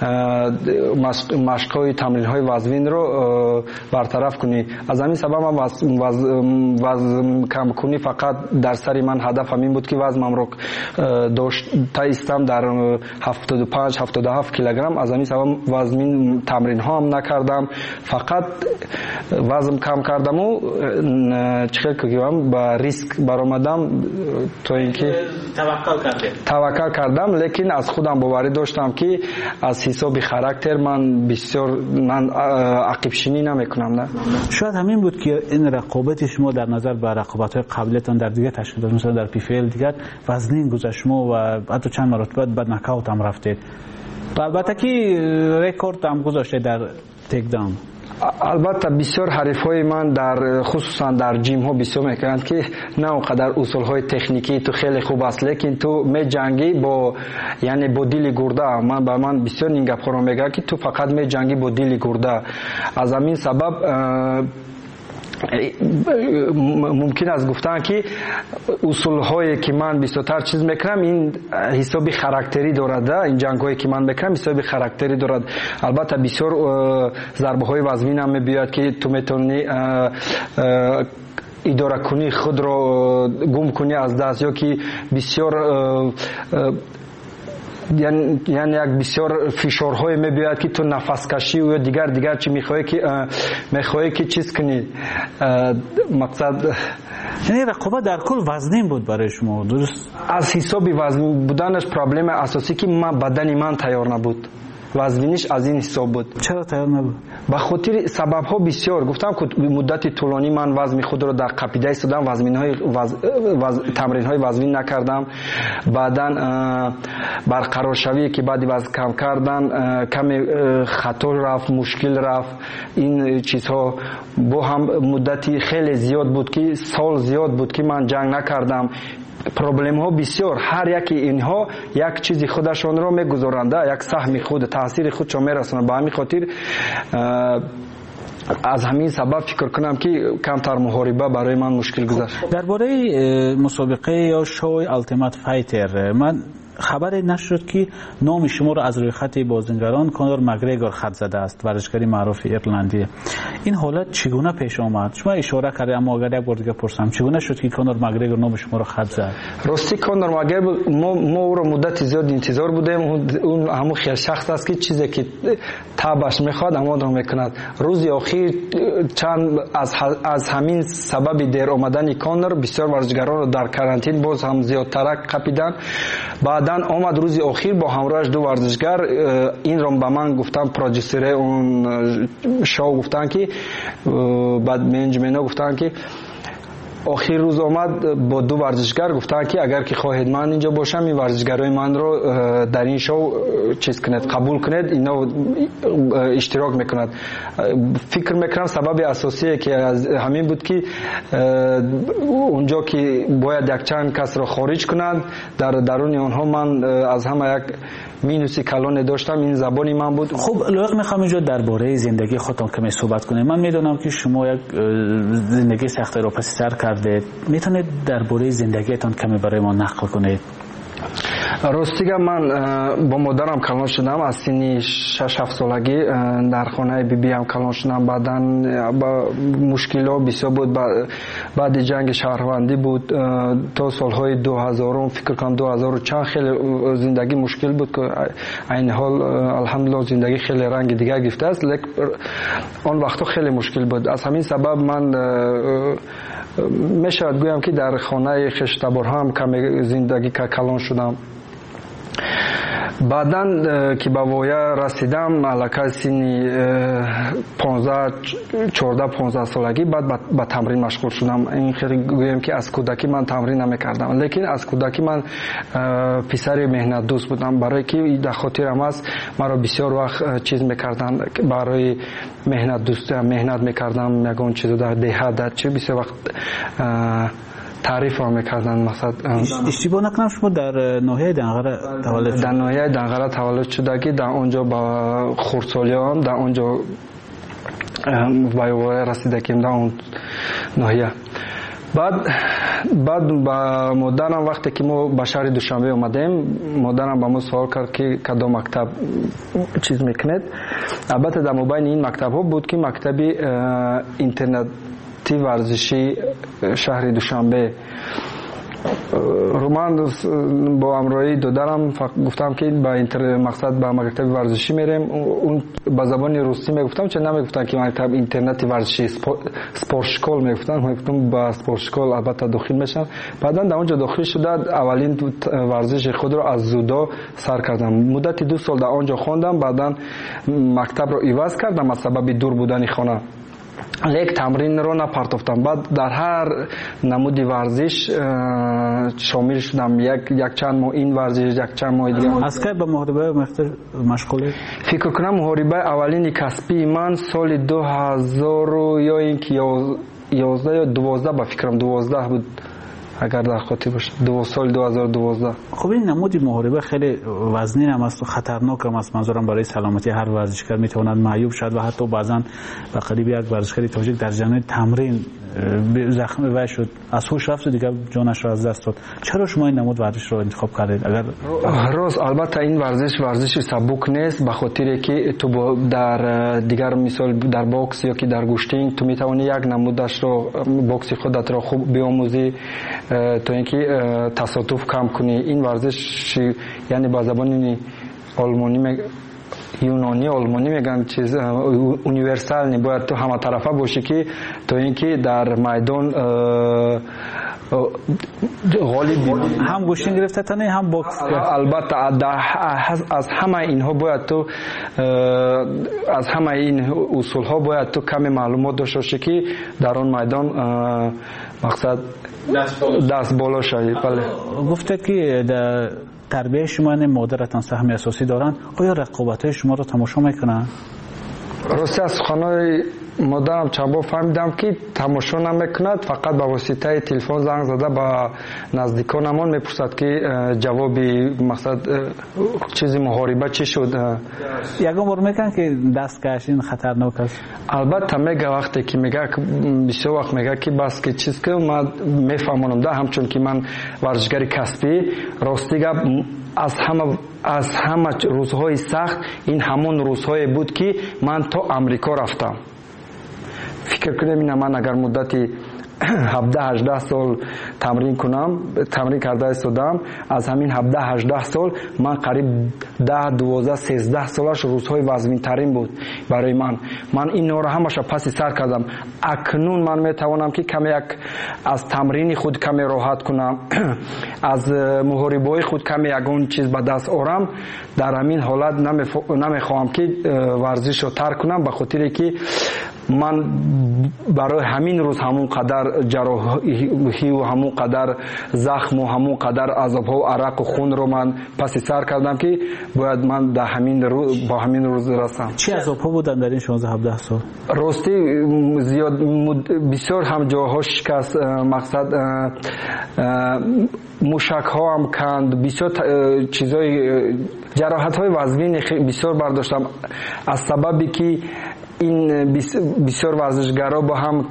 U: مشق های تمرین های وزنی رو برطرف کنی. از همین سبب من وزن کم کنی فقط در سر من هدفم این بود که وزنم رو داشت تا ایستم در هفتاد و پنج هفتاد و هفت کیلوگرم. از همین سبب وزن تمرین ها هم نکردم فقط وزن کم کردم و چخیل که با ریسک برآمدم تو اینکه
E: توکل کردم
U: توکل کردم لیکن از خودم باوری داشتم که از حساب خاراکتر من بسیار من عقب شینی نمیکنم. نه
E: شاید همین بود که این رقابت شما در نظر به رقابت‌های قبلیتان در دیگه تشکیلات مثلا در پی فی ال دیگر وزنین گذشت شما و حتی چند مرتبه بعد نکاوت هم رفتید. البته که رکورد هم گذاشته در تیک داون.
U: البته بسیار حریفای من در خصوصا در جیم ها بسیار میکنند که نه اونقدر اصول های تکنیکی تو خیلی خوب است لیکن تو می جنگی با یعنی با دیل گرده. من با من بسیار این گپ ها میگه که تو فقط می جنگی با دیل گرده. از همین سبب ممکن است گفتن که اصول هایی که من بیشتر چیز میکنم این حسابی خاراکتری دارد. این جنگ هایی که من میکنم حسابی خاراکتری دارد. البته بسیار ضربه های وزنی هم میبیاد که تو میتونی اداره کنی خود رو گم کنی از دست یا که بسیار یعنی یعنی یک بسیار فشارهای میبیاد که تو نفس کشی و دیگر دیگر چی میخوای که میخوای که چیز کنی. مقصد
E: یعنی رقابت در کل وزنین بود برای شما درست؟
U: از حساب وزن بودنش پرابلم اساسی که من بدن من تیار نبود. وزنیش از این حساب بود.
E: چرا تیار نبود؟
U: به خاطر سبب ها بسیار گفتم که مدت طولانی من وزن خود رو در قپیده ایستادم. وزن های وز... وز... تمرین های وزنی نکردم. بعداً برقرار شوی که بعدی وزن کم کردن کمی خطر رفت مشکل رفت. این چیزها با هم مدتی خیلی زیاد بود که سال زیاد بود که من جنگ نکردم. پروبلم ها بسیار هر یکی اینها یک چیزی خودشون رو میگذارند یک سهم خود تاثیر خودشو میرسونند. به همین خاطر از همین سبب فکر کنم که کمتر محاربه برای من مشکل گذشت.
E: درباره مسابقه یا شوی التیمت فایتر من خبری نشد که نام شما را از روی خط بازیگران کانور مگریگور خط زده است، ورزشکاری معروف ایرلندی. این حالت چگونه پیش آمد؟ شما اشاره کردید اما اگر یک بار دیگه پرسم چگونه شد که کانور مگریگور نام شما را خط زد؟
U: راستی کانور مگریگور ما ما او را مدت زیاد انتظار بودیم. اون همون خیلی شخص است که چیزی که تابش میخواد اما را میکند. روز اخیر چند از از همین سبب دیر آمدن کانور بسیار ورزشکاران را در کرانتین باز هم زیادتر قپیدن. بعداً آمد روز اخیر با همراهش دو ورزشگر این رو به من گفتن، پروژیسر اون شو گفتن که بعد منیجمنت گفتن که آخر روز آمد با دو ورزشگر گفتن که اگر که خواهید من اینجا باشم این ورزشگرای من رو در این شو چیز کنید قبول کنید اینا اشتراک میکند. فکر میکنم سبب اساسی که از همین بود که اونجا که باید یک چند کس رو خارج کنند در درون اونها من از همه یک مینوسی کلان داشتم این زبانی من بود.
E: خب لایق میخوام اینجا درباره زندگی خودتون کمی صحبت کنیم. من میدونم که شما یک زندگی سخت رو پس سر کردید، میتونید درباره زندگیتون کمی برای ما نقل کنید؟
U: راستیگه من با مادرم کلان شدم از سن شش هفت سالگی در خانه بی بی هم کلان شدم. بعدا با مشکلات بسیار بود، بعد جنگ شهروندی بود تا سالهای دو هزار فکر کنم دو هزار و چند خیلی زندگی مشکل بود که این حال الحمدلله زندگی خیلی رنگ دیگر گرفته است، لیکن آن وقتا خیلی مشکل بود. از همین سبب من میشود گویم که در خانه خشتبار هم کمی زندگی کلان شدم. بعداً که به وایه رسیدم علاقه سنی پانزده چهارده پانزده سالگی بعد به تمرین مشغول شدم. این خیلی گویم که از کودکی من تمرین نمیکردم، لیکن از کودکی من پسر مهنت دوست بودم، برای که در خاطرم است مرا بسیار وقت چیز میکردن برای مهنت دوست مهنت میکردم، یگان چیزو در دهات چه بسیار وقت تعریف هم میکردن. مثلا
E: اشتباه نکنم شما در ناحیه دنقره تولد
U: در ناحیه دنقره تولد شدگی در اونجا با خردسالیام در اونجا وایوای رسیدگیم در اون ناحیه. بعد بعد با مادرم وقتی که ما به شهر دوشنبه اومدیم مادرم با ما سوال کرد که کدام مکتب چیز میکنید. البته در مابین این مکتب ها بود که مکتبی اینترنت تی ورزشی شهر دوشنبه رو من با امرای دادرم گفتم که با اینتر مقصد با مکتب ورزشی میریم. اون با زبان روسی میگفتم چه نمیگفتن که مکتب اینترنتی ورزشی سپورت شکول میگفتن، من گفتم با سپورت شکول البته داخل میشم. بعدا در اونجا داخل شده اولین ورزش خود رو از زودو سر کردم. مدت دو سال در اونجا خواندم، بعدا مکتب رو عوض کردم از سبب دور بودن خانه، لیک تمرین رو نپرداختم. بعد در هر نمودی ورزش شامل شدم، یک یک چند ماه این ورزش یک چند ماه دیگه.
E: از که به محاربه مشغولی؟
U: فکر کنم محاربه اولین کسبی من سال دو هزار یا اینکه یازده یا دوازده با فکرم دوازده بود اگر در خاطر باشه، دو سال دو هزار و دوازده.
E: خب این نمودی محاربه خیلی وزنی هم است و خطرناک هم است. منظورم برای سلامتی هر ورزشکار میتواند معیوب شد و حتی بعضا به قریب یک ورزشکار تاجیک در جریان تمرین زخمی وای شد، از هوش رفت و دیگه جانش را از دست داد. چرا شما این نمود ورزش رو انتخاب کردید؟ اگر
U: راست البته این ورزش ورزش سبک نیست، به خاطر که تو در دیگر مثال در باکس یا که در گوشتینگ تو میتونی یک نمودش رو باکس خودت رو خوب بیاموزی تا اینکه تصادف کم کنی. این ورزش یعنی با زبان آلمانی یونانی آلمانی میگن چیز اونیورسال نی، باید تو همه طرفه باشی که تو اینکه در میدان غالب
E: هم گوشین گرفته تنه هم باکس.
U: البته از همه اینها باید تو از همه این اصول ها باید تو کمی معلومات داشته باشی که در اون میدان مقصد دست بالا شوی. بله
E: گفته که در تربیه شما مادرتان سهم اساسی دارن، آیا رقابت‌های شما رو تماشا میکنن؟
U: راستی از خانه مادرم چند بار فهمیدم که تماشا نمیکند، فقط با واسطه تلفن زنگ زده با نزدیکانمان میپرسد که جوابی مقصد چیزی محاربه چی شد.
E: یکم بار میگن که دست کشین خطرناک است.
U: البته میگه وقتی که میگه بسیار وقت میگه که بس که چیز که من میفهمونم ده، همچون که من ورزشگر کسبی راستیگه از همه از همه روزهای سخت این همون روزهای بود که من تا امریکا رفتم. فکر کنم این من اگر مدتی هفده هجده سال تمرین کنم تمرین کرده استادم، از همین هفده هجده سال من قریب ده دوازده سیزده سالش روزهای وزمین ترین بود برای من. من این رو همش پس سر کردم. اکنون من میتوانم که کمی یک از تمرین خود کمی راحت کنم، از محاربه‌های خود کمی یگون چیز به دست آورم. در همین حالت نمیخواهم که ورزش رو ترک کنم، به خاطر که من برای همین روز همون قدر جراحی و همون قدر زخم و همون قدر عذاب‌ها و عرق و خون رو من پس سر کردم که باید من در همین روز با همین روز رسم.
E: چه عذاب‌ها بودن در این شانزده هفده سال؟
U: راستی زیاد بسیار هم جاها شکست، مقصد موشک ها هم کند، بسیار چیزای جراحت های وزمین بسیار برداشتم از سببی که این بسیار ورزشگرا با هم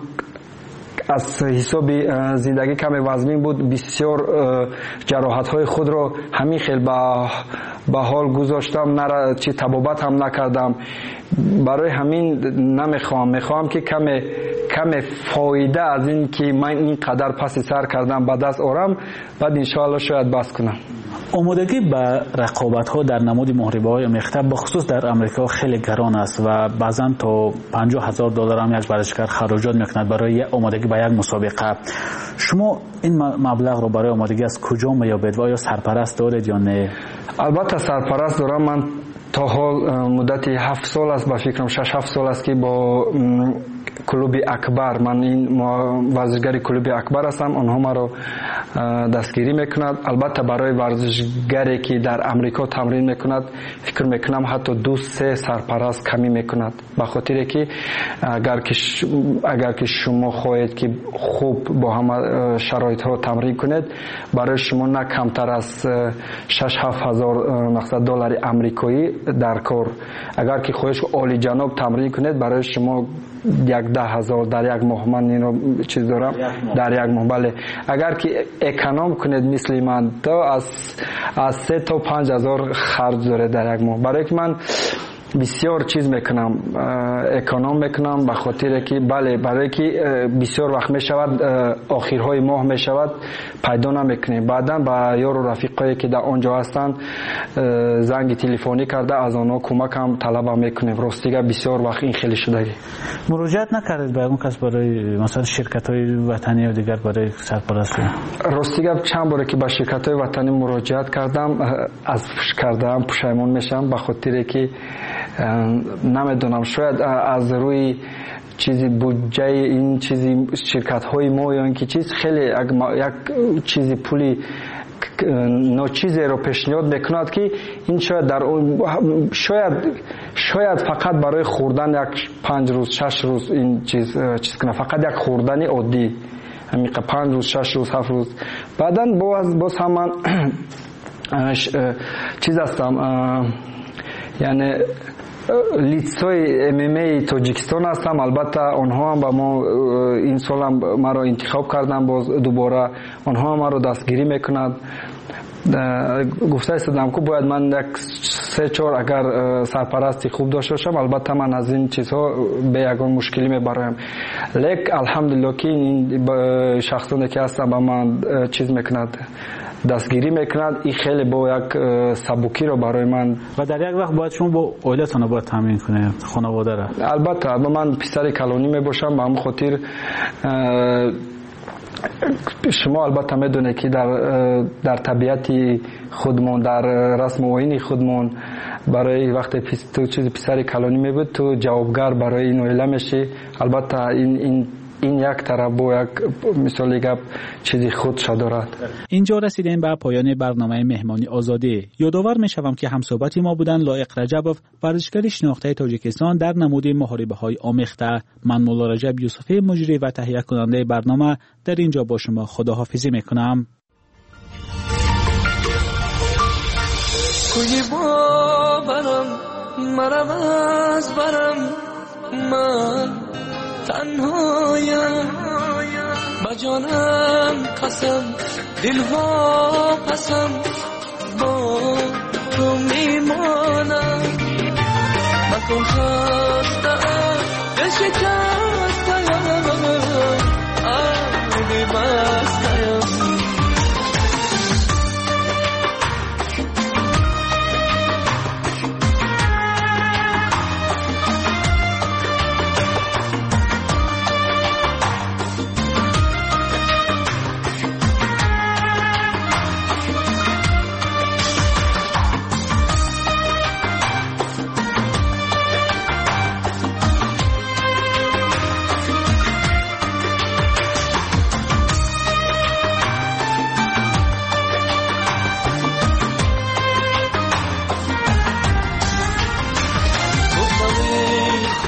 U: از حساب زندگی کم وزمین بود، بسیار جراحت های خود را همین خیلی به حال گذاشتم، نه چی طبابت هم نکردم. برای همین نمیخوام میخوام که کم کم فایده از این که من این قدر پس سر کردم به دست آورم، بعد انشاءالله شاید بس کنم.
E: آمادگی به رقابت ها در نمود محاربه های آمیخته بخصوص در امریکا خیلی گران است و بعضا تا پنجاه هزار دلار هم یک ورزشکار خراجات میکند برای آمادگی به یک مسابقه. شما این مبلغ رو برای آمادگی از کجا میابید و آیا سرپرست دارید یا نه؟
U: البته سرپرست دارم. من تا حال مدت هفت سال است، با فکرم شش هفت سال است که با کلوب اکبر، من این ورزشگری کلوب اکبر هستم، آنها ما رو دستگیری میکند. البته برای ورزشگری که در امریکا تمرین میکند فکر میکنم حتی دو سه سرپرست کمی میکند، به خاطر که اگر که اگر که شما خواهید که خوب با همه شرایط ها تمرین کنید، برای شما نه کمتر از شش هفت هزار مقصد دلار امریکایی در کار. اگر که خواهید عالی جناب تمرین کنید، برای شما یک ده هزار در یک ماه، من اینو چیز دارم در یک ماه. بله اگر که اکانوم کنید مثل من، تو از از سه تا پنج هزار خرج داره در یک ماه. برای که من بسیار چیز میکنم، اکانوم میکنم، به خاطر که بله برای که بسیار وقت میشود آخرهای ماه میشود پیدا نمیکنیم، بعدا با یار و رفیقایی که در آنجا هستند زنگ تلفنی کرده از آنها کمک هم طلب میکنیم. راستیگه بسیار وقت این خیلی شده.
E: مراجعت نکردید به اون کس برای مثلا شرکت های وطنی و دیگر برای سرپرستی؟
U: راستیگه چند باره که به شرکت های وطنی مراجعت کردم، از کردم پشیمون میشم، به خاطر که نمیدونم شاید از روی چیزی بودجه این چیزی شرکت های ما یا اینکه چیز خیلی یک چیزی پولی ناچیزی رو پیشنهاد میکند که این شاید در شاید شاید فقط برای خوردن یک پنج روز شش روز این چیز چیز کنه، فقط یک خوردن عادی همین پنج روز شش روز هفت روز. بعداً باز باز هم من چیز هستم، یعنی لیتسای ام ام ای تاجیکستان هستم. البته آنها هم با ما این سال هم ما را انتخاب کردن، باز دوباره آنها ما را دستگیری میکنند. گفته استادم که باید من یک سه چهار اگر سرپرستی خوب داشته باشم، البته من از این چیزها به یگان مشکلی میبرایم. لیک الحمدلله که این شخصانی که هستن با من چیز میکند دستگیری میکند، این خیلی با یک سبکی رو برای من.
E: و در یک وقت باید شما با اویلتان باید تامین کنید خانواده را؟
U: البته من پسر کلانی میباشم، به همون خاطر شما البته میدونه که در در طبیعت خودمون، در رسم و آیین خودمون، برای وقتی تو چیز پسر کلانی میبود تو جوابگر برای این اویله میشی. البته این این این یک طرف با یک مثال گپ چیزی خودش دارد.
E: اینجا رسیدیم به پایان برنامه مهمانی آزادی. یادآور میشوم که همصحبت ما بودن لایق رجبوف، ورزشکار شناخته تاجیکستان در نمود محاربه های آمیخته. من مولا رجب یوسفی، مجری و تهیه کننده برنامه، در اینجا با شما خداحافظی میکنم.
A: کوی باورم مرم از برم، من تنهایم با جانم قسم، دلها قسم با تو میمانم. من تو خستم دل شکستم، آبی بستم.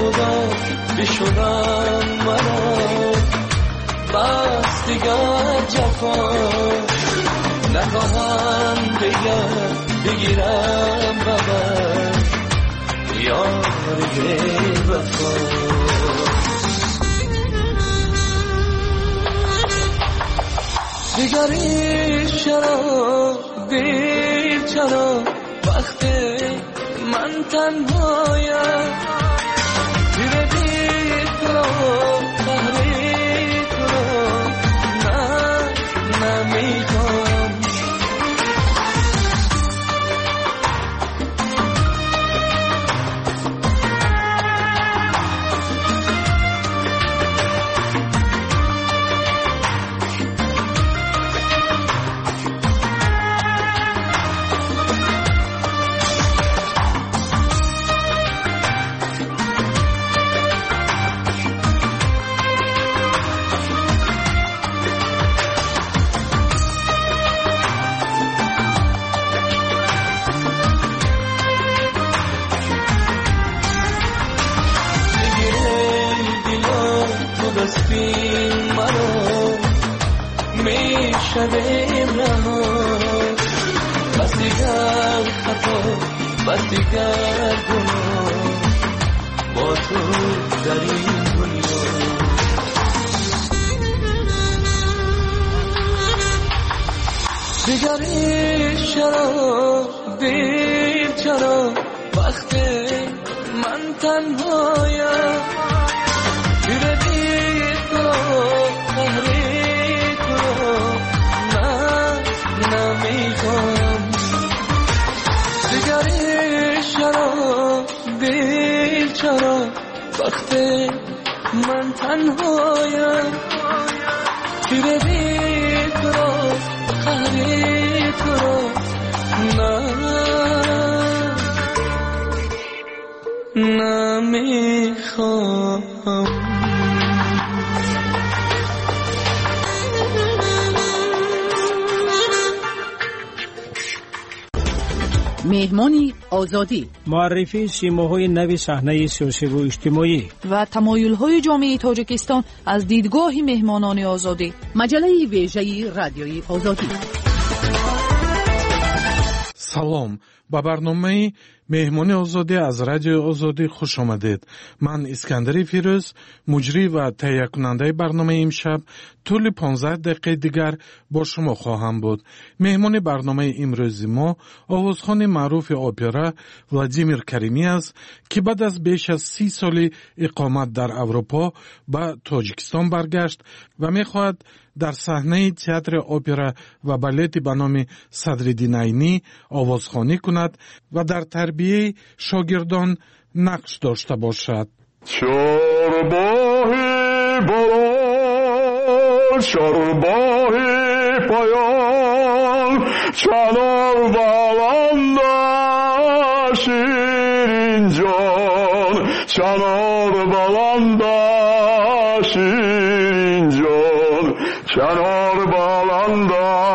A: خدا بشونم مرا بس دیگر جفا نخواهم بگم بگیرم ببر یار وفا دیگری چرا دیر چرا وقت من تنهایم دیره دیر کنم تحریک کنم نه نمیخوام شدیم نهار بس دیگر خطا بس دیگر گناه با تو در این دنیا دیگری چرا دیر چرا وقت من تنهایم دیره دیر کنم تحریک کنم نمیخوام دیگری چرا دیر چرا وقت من تنهایم دیره دیر کنم تحریک کنم نه نمیخوام
F: مهمانی آزادی
T: معرفی سیماهای نو صحنه سیاسی و اجتماعی
F: و تمایل‌های جامعه تاجیکستان از دیدگاه مهمانان آزادی مجله ویژه رادیوی آزادی
P: سلام با برنامه مهمانی آزادی از رادیو آزادی خوش آمدید. من اسکندر فیروز مجری و تهیه کننده برنامه امشب طول پانزده دقیقه دیگر با شما خواهم بود. مهمان برنامه امروز ما آوازخوان معروف اپرا ولادیمیر کریمی است که بعد از بیش از سی سال اقامت در اروپا به تاجیکستان برگشت و می‌خواهد در صحنه تئاتر اپرا و بالت به نام صدرالدین عینی آوازخوانی کند و در تربیه شاگردان نقش داشته باشد.
B: چارباهی بران چارباهی پایان چنار بلند شیرین جان چنار بلند شیرین جان چنار بلند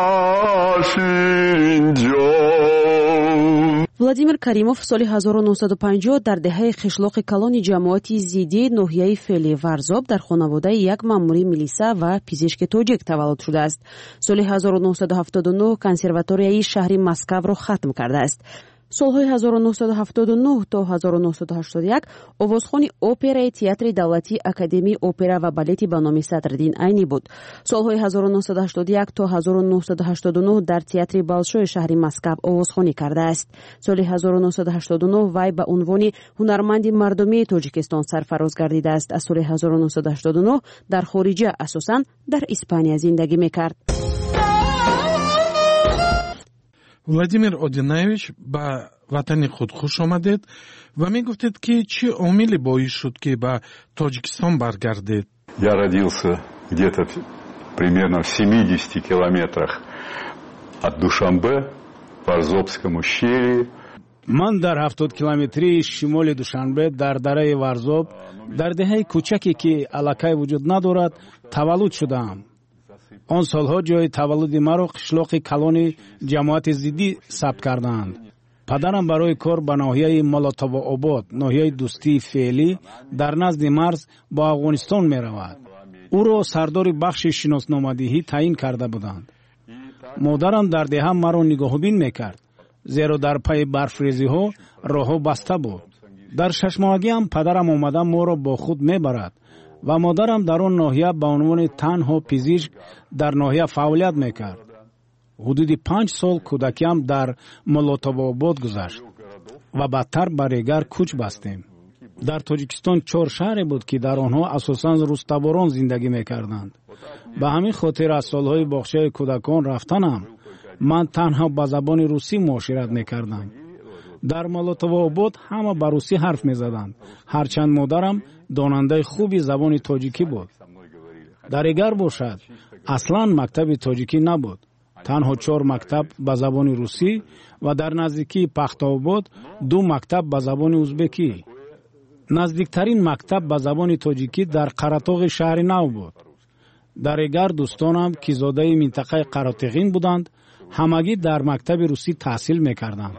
B: شیرین جان.
V: ولادیمیر каримов соли ҳазору нуҳсаду панҷоҳ дар деҳаи қишлоқи калони ҷамоати зидди ноҳияи феъли варзоб дар хонаводаи як маъмури милиса ва пизишки тоҷик таваллуд шудааст. соли ҳазору нуҳсаду ҳафтоду нӯҳ консерваторияи шаҳри Москавро хатм кардааст. солҳои ҳазору нуҳсаду ҳафтоду нӯҳ то ҳазору нуҳсаду ҳаштоду як овозхони операи театри давлатии академияи опера ва балети ба номи Садриддин Айнӣ буд. солҳои ҳазору нуҳсаду ҳаштоду як то ҳазору нуҳсаду ҳаштоду нӯҳ дар театри Балшои шаҳри Москав овозхонӣ кардааст. соли ҳазору нуҳсаду ҳаштоду нӯҳ вай ба унвони ҳунарманди мардумии Тоҷикистон сарфароз гардидааст. аз соли ҳазору нуҳсаду ҳаштоду нӯҳ дар хориҷа асосан дар Испания зиндагӣ мекард.
P: владимир одинаевич ба ватани худ хуш омадед ва мегуфтед ки чӣ омили боис шуд ки ба Тоҷикистон баргардед?
B: Я родился где-то примерно в семидесяти километрах от Душанбе в Варзобском ущелье.
T: ман дар ҳафтод километри шимоли Душанбе дар дараи Варзоб дар деҳаи кӯчаке ки аллакай вуҷуд надорад таваллуд шудаам. он солҳо ҷои таваллуди маро қишлоқи калони ҷамоати зиддӣ сабт карданд. падарам барои кор ба ноҳияи молотовообод, ноҳияи дӯстии феълӣ дар назди марз бо афғонистон меравад. ӯро сардори бахши шиносномадиҳӣ таъин карда буданд. модарам дар деҳа маро нигоҳубин мекард, зеро дар пайи барфрезиҳо роҳҳо баста буд. дар шашмоҳагиам падарам омада моро бо худ мебарад ва модарам дар он ноҳия ба унвони танҳо пизишк дар ноҳия фаъолият мекард. ҳудуди панҷ сол кӯдакиам дар молотовообод гузашт ва баъдтар ба Регар кӯч бастем. дар Тоҷикистон чор шаҳре буд ки дар онҳо асосан рӯставорон зиндагӣ мекарданд. ба ҳамин хотир аз солҳои боғчаи кӯдакон рафтанам ман танҳо ба забони русӣ муошират мекардам. дар молотовообод ҳама ба русӣ ҳарф мезаданд, ҳарчанд модарам донандаи хуби забони тоҷикӣ буд. дар Регар бошад, аслан мактаби тоҷикӣ набуд, танҳо чор мактаб ба забони русӣ ва дар наздикии Пахтаобод ду мактаб ба забони узбекӣ. наздиктарин мактаб ба забони тоҷикӣ дар Қаратоғи шаҳри Нав буд. дар Регар дӯстонам ки зодаи минтақаи Қаратиғин буданд, ҳамагӣ дар мактаби русӣ таҳсил мекарданд.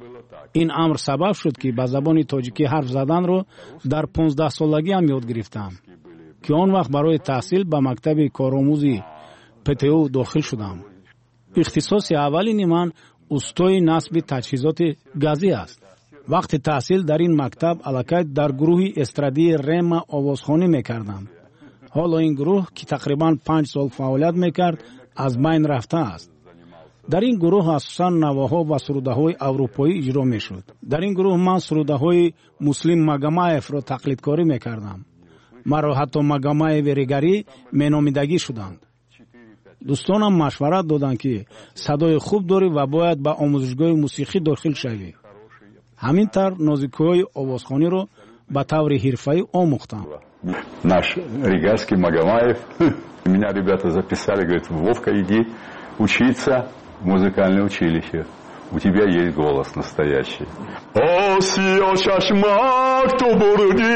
T: ин амр сабаб шуд ки ба забони тоҷикӣ ҳарф заданро дар понздаҳсолагиам ёд гирифтам, ки он вақт барои таҳсил ба мактаби коромӯзи ПТУ дохил шудам. ихтисоси аввалини ман устои насби таҷҳизоти газӣ аст. вақти таҳсил дар ин мактаб аллакай дар гурӯҳи эстрадии Рема овозхонӣ мекардам. ҳоло ин гурӯҳ, ки тақрибан панҷ сол фаъолият мекард, аз байн рафтааст. дар ин гурӯҳ асосан навоҳо ва сурудаҳои аврупоӣ иҷро мешуд. дар ин гурӯҳ ман сурудаҳои Муслим Магомаевро тақлидкорӣ мекардам. маро ҳатто Магомаеви регарӣ меномидагӣ шуданд. дӯстонам машварат доданд, ки садои хуб дорӣ ва бояд ба омӯзишгоҳи мусиқӣ дохил шавӣ. ҳамин тавр нозикиҳои овозхониро ба таври ҳирфаӣ омӯхтам.
B: Наш регарский Магомаев, меня ребята записали, говорят, Вовка, иди учиться в музыкальное училище. У тебя есть голос настоящий. Осио шашмак ту бурди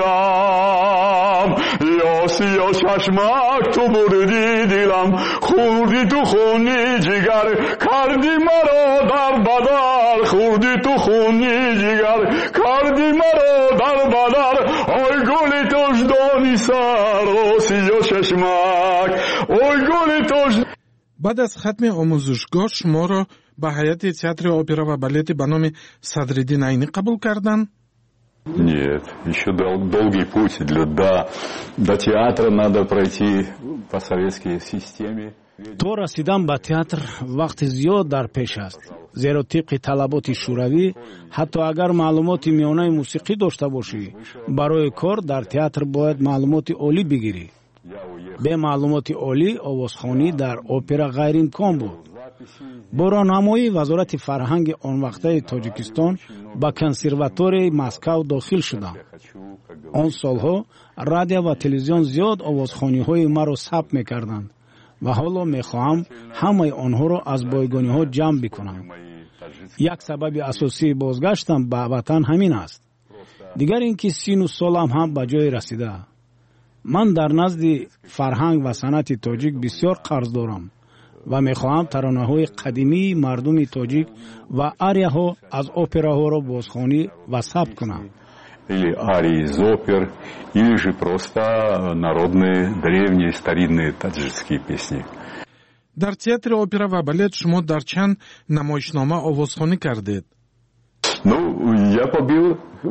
B: дилам, осио шашмак ту бурди дилам, хурди ту хуни жигар, карди маро дар бадар, хурди ту хуни жигар, карди маро дар бадар, ой гули тождони сар, осио шашмак, ой гули тождони.
P: баъд аз хатми омӯзишгоҳ шуморо ба ҳайати театри опера ва балети ба номи Садриддин Айнӣ қабул карданд?
B: Нет, еще дол, долгий путь. Для, до, до театра надо пройти по советской системе.
T: то расидан ба театр вақти зиёд дар пеш аст, зеро тибқи талаботи шӯравӣ ҳатто агар маълумоти миёнаи мусиқӣ дошта бошӣ, барои кор дар театр бояд маълумоти олӣ бигирӣ. бе маълумоти олӣ овозхонӣ дар опера ғайриимкон буд. бо роҳнамоии вазорати фарҳанги онвақтаи Тоҷикистон ба консерваторияи Москав дохил шудам. он солҳо радио ва телевизион зиёд овозхониҳои маро сабт мекарданд ва ҳоло мехоҳам ҳамаи онҳоро аз бойгониҳо ҷамъ бикунам. як сабаби асосии бозгаштам ба ватан ҳамин аст. дигар ин ки сину солам ҳам ба ҷое расида. ман дар назди фарҳанг ва санъати тоҷик бисёр қарз дорам ва мехоҳам таронаҳои қадимии мардуми тоҷик ва арияҳо аз операҳоро бозхонӣ ва сабт кунам.
B: Или арии из опер, или же просто народные, древние, старинные таджикские песни.
P: дар театри опера ва балет шумо дар чанд намоишнома овозхонӣ кардед?
B: Ну, я побил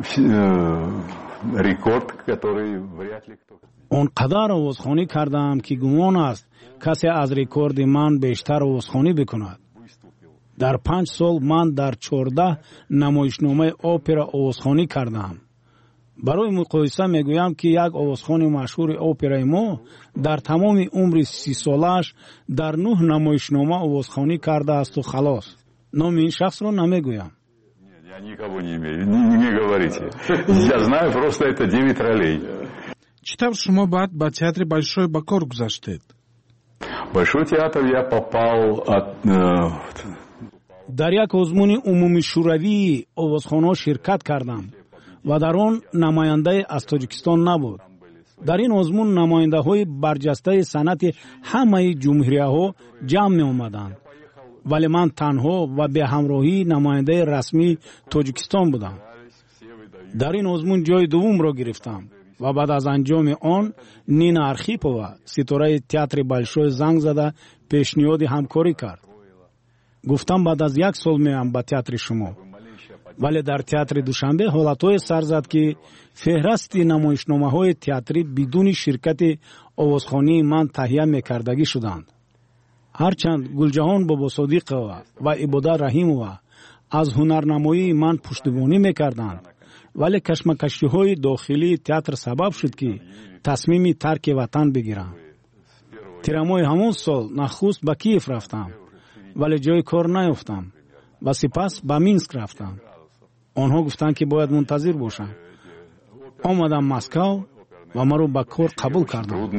B: рекорд, который вряд ли кто...
T: он қадар овозхонӣ кардам, ки гумон аст касе аз рекорди ман бештар овозхонӣ бикунад. дар панҷ сол ман дар чордаҳ намоишномаи опера овозхонӣ кардам. барои муқоиса мегӯям, ки як овозхони машҳури операи мо дар тамоми умри сисолааш дар нӯҳ намоишнома овозхонӣ кардаасту халос. номи ин шахсро намегӯям.
B: Я никого не имею, не, не говорите. Я знаю, просто это девять ролей.
P: чӣ тавр шумо баъд ба театри Большой ба кор гузаштед?
B: Большой театр я попал от... Э...
T: дар як озмуни умумишӯравии овозхонҳо ширкат кардам ва дар он намояндае аз Тоҷикистон набуд. дар ин озмун намояндаҳои барҷастаи санъати ҳамаи ҷумҳурияҳо ҷамъ меомаданд ولی من تنها و به همراهی نماینده رسمی تاجیکستان بودم. در این آزمون جای دوم را گرفتم و بعد از انجام آن نینا ارخیپова ستاره تئاتر بالشوی زنگ زده پیشنهاد همکاری کرد. گفتم بعد از یک سال میام به تئاتر شما. ولی در تئاتر دوشنبه حالتهای سر زد که فهرست نمایشنامه‌های تئاتری بدون شرکت آوازخوانی من تهیه میکردگی شدند. هرچند گلجهان بابا صادقова و عباده رحیمова از هنرنمایی من پشتیبانی میکردند، ولی کشمکشی‌های داخلی تئاتر سبب شد که تصمیم ترک وطن بگیرم. تیرمای همون سال نخست به کیف رفتم، ولی جای کار نیافتم و سپس به مینسک رفتم. آنها گفتند که باید منتظر باشم. آمدم مسکو و مرا به کار قبول کردند.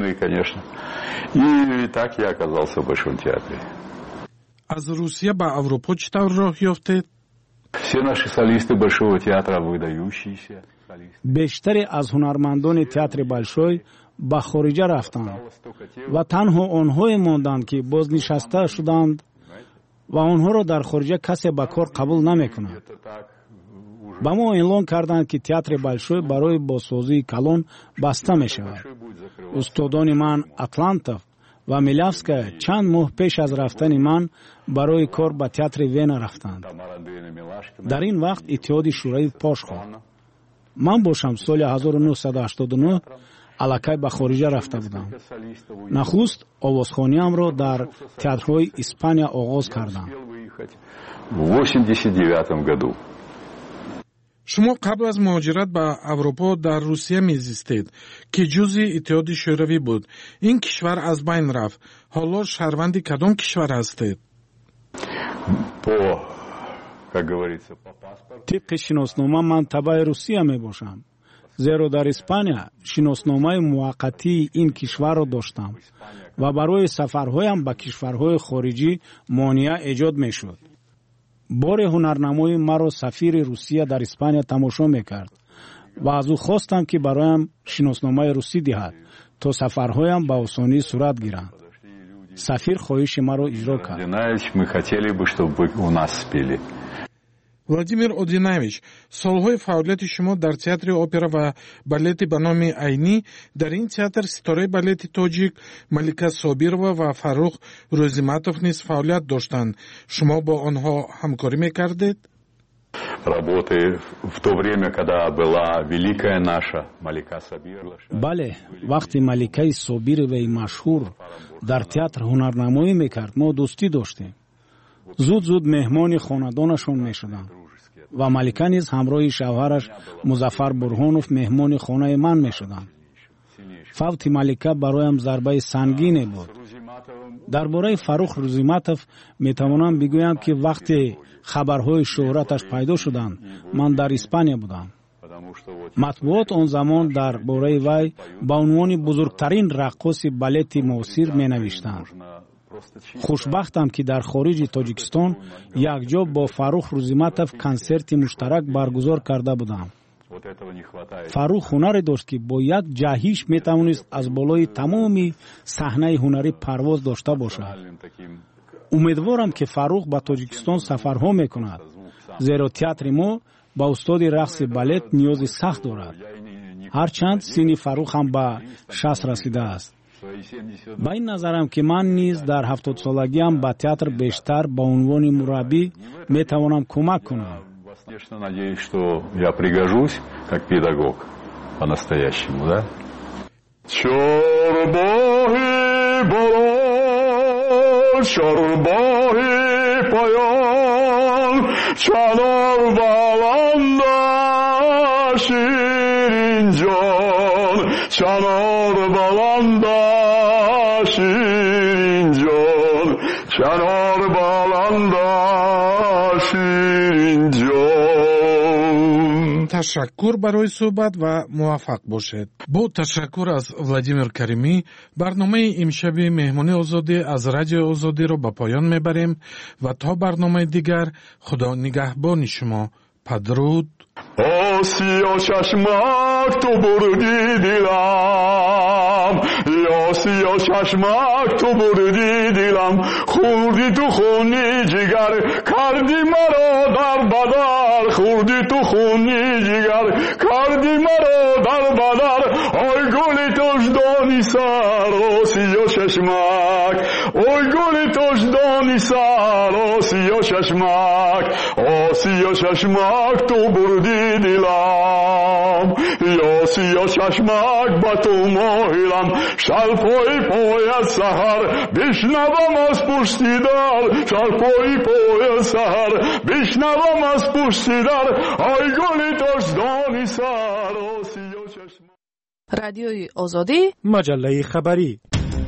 B: И так я оказался в Большом театре.
P: از روسیه به اروپا چطور راه یافتید؟
B: Все наши солисты Большого театра выдающиеся.
T: بیشتر از هنرمندان تئاتر بالشوی به خارج رفتند و تنها آنها ماندند که بازنشسته شدند و آنها را در خارج کسی به کار قبول نمی‌کند. با ما اعلان کردند که تئاتر بالشوی برای بازسازی کلان بسته می شود. استادان من اتلانتوف و میلافسکا چند ماه پیش از رفتن من برای کار به تئاتر وینا رفتند. در این وقت اتحاد شوروی پاش خورد. من باشم سال هزار و نهصد و هشتاد و نه الکی به خارج رفته بودم. نخست آوازخوانیم را در تئاترهای اسپانیا آغاز کردم.
B: В восемьдесят девятом году.
P: شما قبل از مهاجرت به اروپا در روسیه میزیستید که جزء اتحاد شوروی بود. این کشور از بین رفت. حالا شهروند کدام کشور هستید؟
T: طبق شناسنامه من تبع روسیه می باشم. زیرا در اسپانیا شناسنامه موقتی این کشور را داشتم و برای سفرهایم به کشورهای خارجی مانع ایجاد می شد. بار هنرنمای مرا سفیر روسیه در اسپانیا تماشا میکرد و از او خواستم که برایم شناسنامه روسی دهد تا سفرهایم به آسانی صورت گیرند. سفیر خواهش مرا اجرا کرد.
P: ولادیمیر اودینویچ، سالهای فعالیت شما در تئاتر اپرا و بالت به نام عینی، در این تئاتر ستاره بالت تاجیک ملیکا صابیرова و فاروق روزیماتوف نیز فعالیت داشتند. شما با آنها همکاری میکردید؟
T: بله، وقتی ملیکا صابیرova مشهور در تئاتر هنرنمایی میکرد ما دوستی داشتیم. زود زود مهمان خاندانشون میشدند و ملیکا نیز همراه شوهرش مظفر برهانوف مهمان خانه من میشدند. فوت ملیکا برایم ضربه سنگینی بود. درباره فاروق روزیماتوف میتوانم بگویم که وقتی خبرهای شهرتش پیدا شدند من در اسپانیا بودم. مطبوعات آن زمان درباره وی با عنوان بزرگترین رقاص بالت معاصر مینوشتند. خوشبختم که در خارج تاجیکستان یک جا با فاروق روزیماتوف کنسرت مشترک برگزار کرده بودم. فاروق هنری داشت که با یک جهیش میتوانست از بالای تمامی صحنه هنری پرواز داشته باشد. امیدوارم که فاروق به تاجیکستان سفرها میکند، زیرا تئاتر ما با استاد رقص بالت نیاز سخت دارد. هرچند سن فاروق هم به شصت رسیده است. با این نظرم که من نیز در هفتاد سالگیم به تئاتر بیشتر با عنوان مربی میتوانم کمک کنم.
B: Конечно, надеюсь, что я пригожусь как педагог по-настоящему, да? Чорбаги барон, чорбаги паян, чанор баланда ширинҷон, чанор баланда ширинҷон, чанор баланда
P: تشکر برای صحبت و موفق باشید. با تشکر از ولادیمیر کریمی، برنامه امشب مهمانی آزادی از رادیو آزادی را به پایان میبریم و تا برنامه دیگر خدا نگهبان شما. بدرود. آسیا چشمک تو برگی دیلم،
B: آسیا چشمک تو بردی دلم خوردی تو خونی جگر کردی مرا در بدر خوردی تو خونی جگر کردی مرا در بدر آی گل تجدانی سر آسیا چشمک آی گل تجدانی سر آسیا چشمک آسیا چشمک تو بردی دلم یا آسیا چشمک با تو ماهیلم شلپای پای از سحر بشنوم از پشتی در شلپای پای سحر بشنوم از پشتی در آی گل تجدانی سر آسیا چشمک.
F: رادیوی آزادی
D: مجله خبری.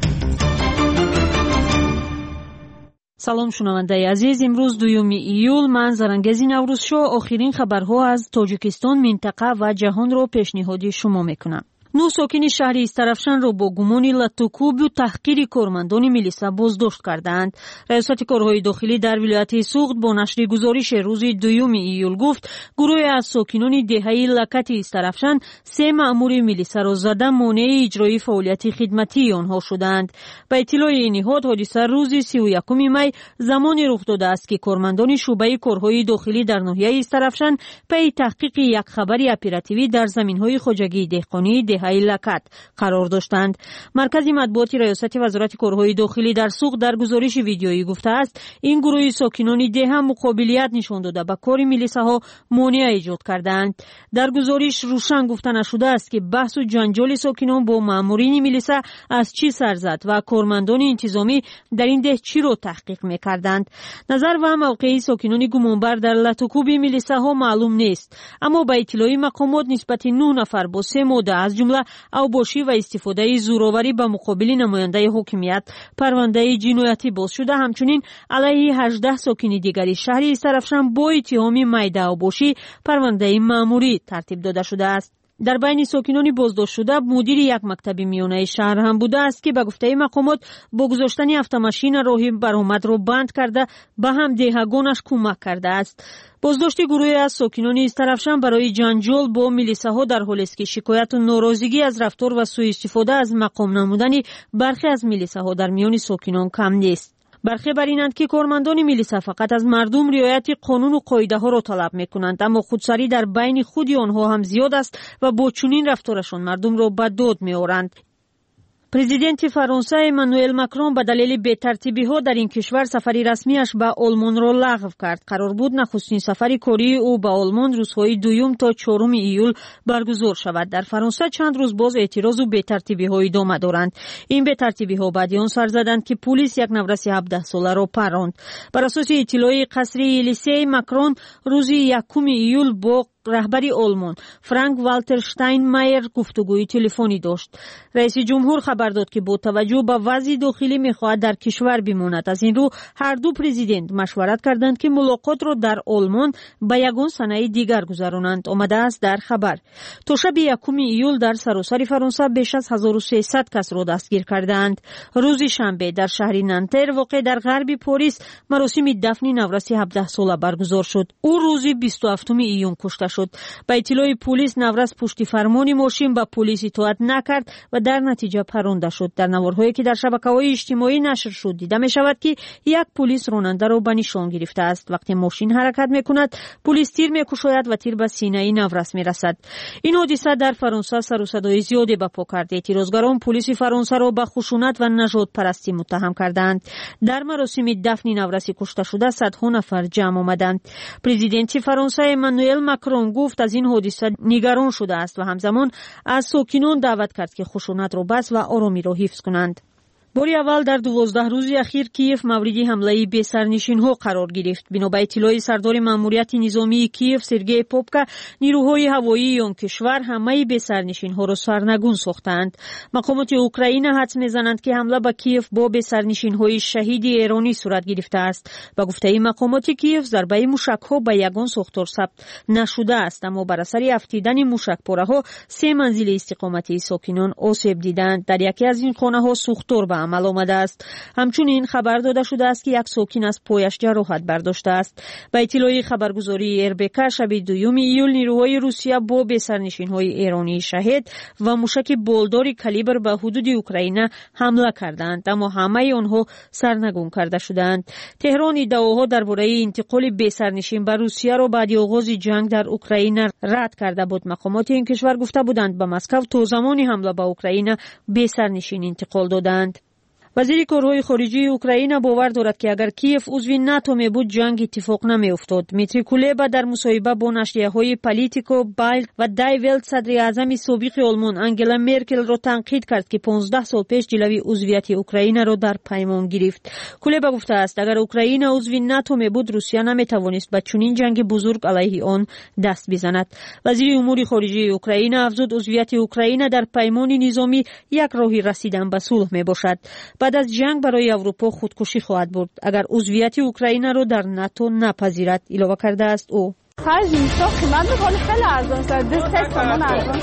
C: салом шунавандаи азиз, имрӯз дуюми июл ман Зарангези Наврӯзшо охирин хабарҳо аз Тоҷикистон, минтақа ва ҷаҳонро пешниҳоди шумо мекунам. نو ساکین شهر استرافشان را با گمان لطوکوب و تحقیر کارمندان میلیسا بازداشت کردند. ریاست کارهای داخلی در ولایت سوغد با نشر گزارش روز دوم ایول گفت گروه از ساکنان دهه لکت استرافشان سه مأمور میلیسا را زده مانع اجرای فعالیت خدمتی آنها شدند. به اطلاع این نهاد حادثه روز سی و یکم می زمانی رخ داده است که کارمندان شعبه کارهای داخلی در ناحیه استرافشان پی تحقیق یک خبر اپراتیوی در زمینهای خواجگی دهقانی های لکت قرار داشتند. مرکز مطبوعات ریاست وزارت کارهای داخلی در سوق در گزارش ویدیویی گفته است این گروه ساکنان ده هم مقابلیت نشان داده به کار میلیساها مانع ایجاد کردند. در گزارش روشن گفته نشده است که بحث و جنجال ساکنان با مامورین میلیسا از چی سر زد و کارمندان انتظامی در این ده چی را تحقیق میکردند. نظر و موقعی ساکنان گمانبر در لطوکوب میلیساها معلوم نیست، اما به اطلاع مقامات نسبت نه نفر با سه ماده از جمله اوباشی و استفاده زوراوری به مقابل نماینده حکومت پرونده جنایتی باز شده. همچنین علیه هجده ساکن دیگری شهر استرافشان با اتهام میده اوباشی پرونده مأموری ترتیب داده شده است. در بین ساکنان بازداشت شده مدیر یک مکتب میانه شهر هم بوده است که به گفته مقامات با گذاشتن اتومبیل راه برآمد را بند کرده به هم دهگانش کمک کرده است. بازداشت گروه از ساکنان استرافشان برای جنجال با میلیساها در حالی است که شکایت و ناراضگی از رفتار و سوء استفاده از مقام نمودن برخی از میلیساها در میان ساکنان کم نیست. برخی بر اینند که کارمندان میلیسا فقط از مردم رعایت قانون و قاعده ها را طلب میکنند، اما خودسری در بین خود آنها هم زیاد است و با چنین رفتارشان مردم را به داد میآورند. پرزیدنت فرانسه امانوئل ماکرون به دلیل بی‌ترتیبی ها در این کشور سفری رسمیش به آلمان را لغو کرد. قرار بود نخستین سفری کاری او به آلمان روزهای دوم تا چهارم ایول برگزار شود. در فرانسه چند روز باز اعتراض و بی‌ترتیبی ها ادامه دارند. این بی‌ترتیبی ها بعد آن سر زدند که پلیس یک نورس هفده ساله را پراند. بر اساس اطلاع قصر الیسه، ماکرون روز یکم ایول با رهبری آلمان فرانک والتر شتاینمایر گفتگوی تلفنی داشت. رئیس جمهور خبر داد که با توجه به وضع داخلی میخواهد در کشور بماند. از این رو هر دو پرزیدنت مشورت کردند که ملاقات را در آلمان به یگان صحنه دیگر گذرانند. آمده است در خبر. تا شب یکم ایول در سراسر فرانسه بیش از هزار و سیصد کس را دستگیر کردند. روز شنبه در شهر نانتر واقع در غرب پاریس مراسم دفن نورس هفده ساله برگزار شد. او روز بیست و هفتم ایون کشته شد. به اطلاع پلیس نورس پشت فرمان ماشین به پلیس اطاعت نکرد و در نتیجه پرونده شد. در نوارهایی که در شبکه‌های اجتماعی نشر شد دیده می شود که یک پلیس راننده را به نشان گرفته است. وقتی ماشین حرکت می کند پلیس تیر می کشاید و تیر به سینه نورس می رسد. این حادثه در فرانسه سر و صدای زیادی به پا کرد. اعتراضگران پلیس فرانسه را به خشونت و نژاد پرستی متهم کردند. در مراسم دفن نورس کشته شده صدها نفر جمع آمدند. پرزیدنت فرانسه امانوئل ماکرون گفت از این حادثه نگران شده است و همزمان از ساکنان دعوت کرد که خشونت را بس و آرامی را حفظ کنند. باری اول در دوازده روز اخیر کیف مورد حمله به سرنشین‌ها قرار گرفت. بنا به اطلاع سردار ماموریت نظامی کیف سرگئی پوپکا، نیروهای هوایی آن کشور همه به سرنشین‌ها را سرنگون ساختند. مقامات اوکراین حدس می‌زنند که حمله به کیف با به سرنشین‌های شهید ایرانی صورت گرفته است. با گفته مقامات کیف ضربه موشک‌ها به یگان ساختار ثبت نشده است، اما بر اثر افتیدن موشک‌پاره‌ها سه منزل استقامتی ساکنان آسیب دیدند. در یکی از این خانه‌ها سوختار به عمل آمده است. همچنین خبر داده شده است که یک ساکن از پایش جراحت برداشته است. به اطلاع خبرگزاری اربک شب دوم ایول نیروهای روسیه با به سرنشین‌های ایرانی شهید و موشک بالدار کالیبر به حدود اوکراین حمله کردند، اما همه آنها سرنگون کرده شدند. تهران ادعاها درباره انتقال به سرنشین به روسیه را بعد آغاز جنگ در اوکراین رد کرده بود. مقامات این کشور گفته بودند به مسکو تا زمان حمله به اوکراین به سرنشین انتقال دادند. وزیر کارهای خارجه اوکراین باور دارد که اگر کیف عضو ناتو می بود جنگ اتفاق نمی افتاد. میتری کولبا در مصاحبه با نشریه‌های پالیتیکو بایل و دای ولت صدر اعظم سابق آلمان انگلا مرکل را تنقید کرد که پانزده سال پیش جلوی عضویت اوکراین را در پیمان گرفت. کولبا گفته است اگر اوکراین عضو ناتو می بود روسیه نمی توانست به چنین جنگ بزرگ علیه آن دست بزند. وزیر امور خارجه اوکراین افزود عضویت اوکراین در پیمان نظامی یک راه رسیدن به صلح می باشد. بعد از جنگ برای اروپا خودکشی خواهد بود اگر عضویت اوکراین را در ناتو نپذیرد، اضافه کرده است او.
J: خرج میشه قیمت خیلی خیلی ارزان است. دو تومان ارزان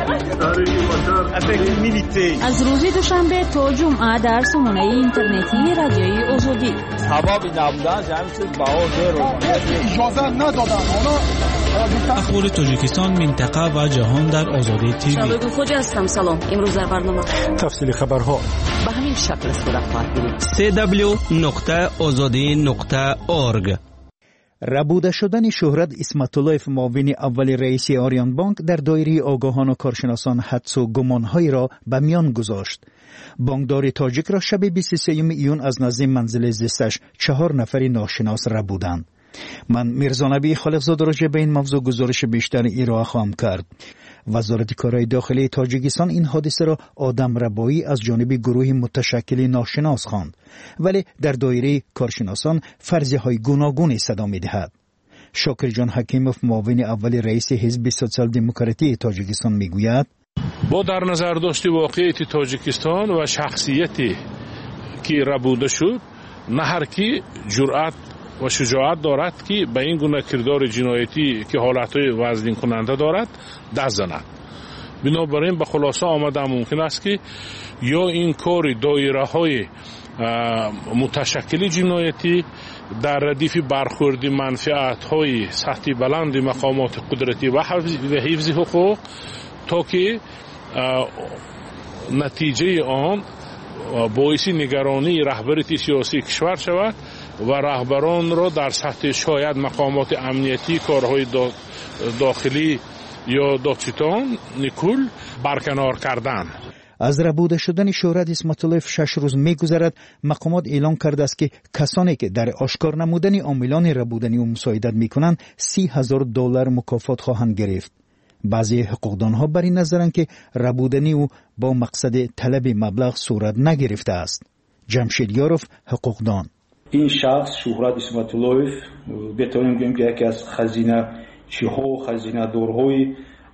J: است.
C: از روز دوشنبه تا جمعه در سامانه اینترنتی رادیوی آزادی.
K: سبب نبودن جمعیت بها رو
W: اجازه ندادن.
E: اخبار تاجیکستان، منطقه و جهان در آزادی تیوی.
V: شبگو خوجا هستم. سلام. امروز در برنامه
D: تفصیل خبرها
V: به همین شکل صورت خواهد گرفت.
G: سی دبلیو نقطه آزادی نقطه اورگ.
H: ربوده شدن شهرت اسمت الله معاون اول رئیس آریان بانک در دایره آگاهان و کارشناسان حدس و گمانهایی را به میان گذاشت. بانکدار تاجیک را شب بیست و سوم ایون از نزد منزل زیستش چهار نفر ناشناس ربودند. من میرزا نبی خالقزاده راجع به این موضوع گزارش بیشتر ارائه خواهم کرد. وزارت کارهای داخلی تاجیکستان این حادثه را آدم ربایی از جانب گروه متشکل ناشناس خواند، ولی در دایره کارشناسان فرضیه های گوناگونی صدا می دهد. شاکر جان حکیموف معاون اول رئیس حزب سوسیال دموکراتی تاجیکستان می گوید
I: با در نظر داشت واقعیت تاجیکستان و شخصیتی که ربوده شد، نه هر کی جرأت و شجاعت دارد که به این گونه کردار جنایتی که حالتهای وزنین کننده دارد دست زند. بنابراین به خلاصه آمده ممکن است که یا این کار دایره های متشکل جنایتی در ردیف برخورد منفعت های سطحی بلند مقامات قدرتی و حفظ حقوق تا که نتیجه آن باعث نگرانی رهبری سیاسی کشور شود و رهبران را در سطح شاید مقامات امنیتی، کارهای داخلی یا دادستان نیکول برکنار کردن.
H: از ربوده شدن شهرت اسمت الله شش روز می گذرد. مقامات اعلام کرده است که کسانی که در آشکار نمودن عاملان ربودنی و مساعدت می کنند سی هزار دلار مکافات خواهند گرفت. بعضی حقوقدانها بر این نظرند که ربودنی او با مقصد طلب مبلغ صورت نگرفته است. جمشید یاروف، حقوقدان:
X: این شخص شهرت اسمت الله بتوانیم بگیم که یکی از خزینه چیها خزینه دارهای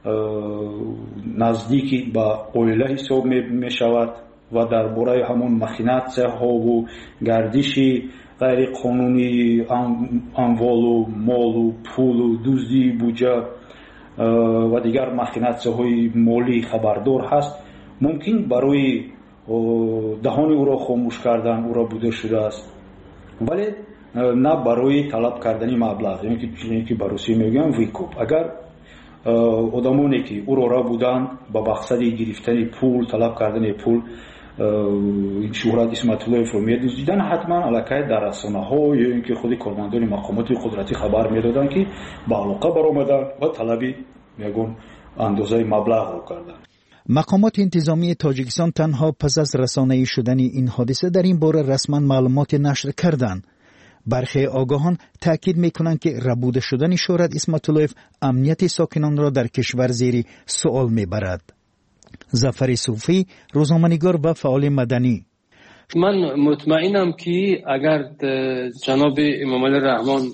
X: نزدیکی به اویله حساب می شود و درباره همون مخیناتسه ها و گردشی غیر قانونی اموال و مال و پول و دزدی بودجه و دیگر مخیناتسه های مالی خبردار هست. ممکن برای دهان او را خاموش کردن او را بوده شده است، ولی نه برای طلب کردن مبلغ، یعنی که بروسی میگم ویکوپ. اگر آدمانی که او را بودند با مقصد گرفتن پول، طلب کردن پول این شهرت اسمت الله رو می‌دزدیدن، حتما علاقه در رسانه‌ها یا اینکه خود کارمندان مقامات قدرتی خبر می‌دادند که با علاقه برآمدن و طلبی میگن اندازه مبلغ رو کردن.
H: مقامات انتظامی تاجیکستان تنها پس از رسانه‌ای شدن این حادثه در این باره رسما معلومات نشر کردند. برخی آگاهان تاکید میکنند که ربوده شدن شهرت اسمت الله امنیت ساکنان را در کشور زیر سوال میبرد. ظفر صوفی، روزنامه‌نگار و فعال مدنی:
Y: من مطمئنم که اگر جناب امام علی رحمان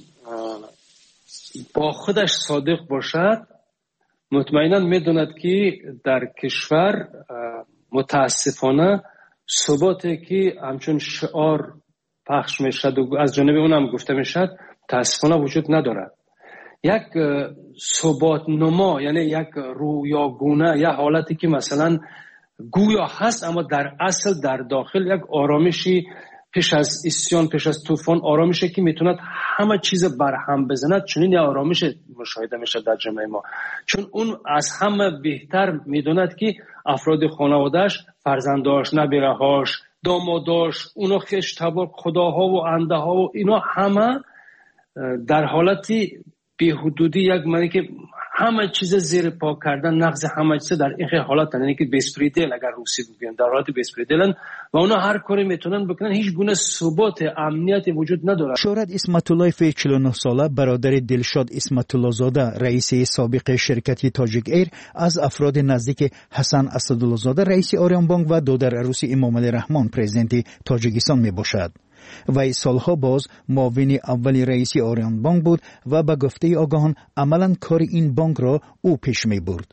Y: با خودش صادق باشد، مطمئنا میدوند که در کشور متاسفانه ثباتی که همچون شعار پخش میشد و از جانب اونم گفته میشد متاسفانه وجود ندارد. یک ثبات نما، یعنی یک رویاگونه، یک حالتی که مثلا گویا هست، اما در اصل در داخل یک آرامشی پیش از اسیان، پیش از طوفان آرامشه که میتوند همه چیز برهم بزند. چنین یه آرامش مشاهده میشه در جامعه ما، چون اون از همه بهتر میدوند که افراد خانوادهش، فرزنداش، نبیرهاش، داماداش، اونا خیش تبار خداها و انده ها و اینا همه در حالتی بی‌حدودی، یک معنی که همه چیز زیر پا کردن، نقض همه چیز در این حالت یعنی که بسپریدل، اگر روسی بگیم در حالت بسپریدلن و اونا هر کاری میتونن بکنن، هیچ گونه ثبات امنیت وجود نداره.
H: شهرت اسمت الله چهل و نه ساله برادر دلشاد اسمت الله زاده رئیس سابق شرکت تاجیک ایر از افراد نزدیک حسن اسدالله زاده رئیس آریان بانک و دادر عروس امام علی رحمان پرزیدنت تاجیکستان می باشد. وی سالها باز معاون اولی رئیس آریان بانک بود و به گفته آگاهان عملا کار این بانک را او پیش می برد.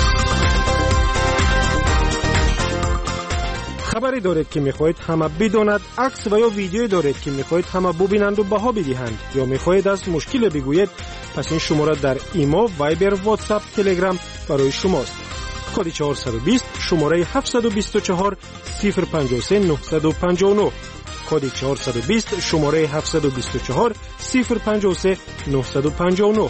D: خبری دارید که میخواهید همه بداند، عکس و یا ویدیویی دارید که میخواهید همه ببینند و بها بدهند، یا میخواهید از مشکل بگویید، پس این شماره در ایما، وایبر، واتساپ، تلگرام برای شماست. کد چهارصد و بیست شماره هفتصد و بیست و چهار صفر پنجاه و سه نهصد و پنجاه و نه، کد چهارصد و بیست شماره هفتصد و بیست و چهار صفر پنجاه و سه نهصد و پنجاه و نه.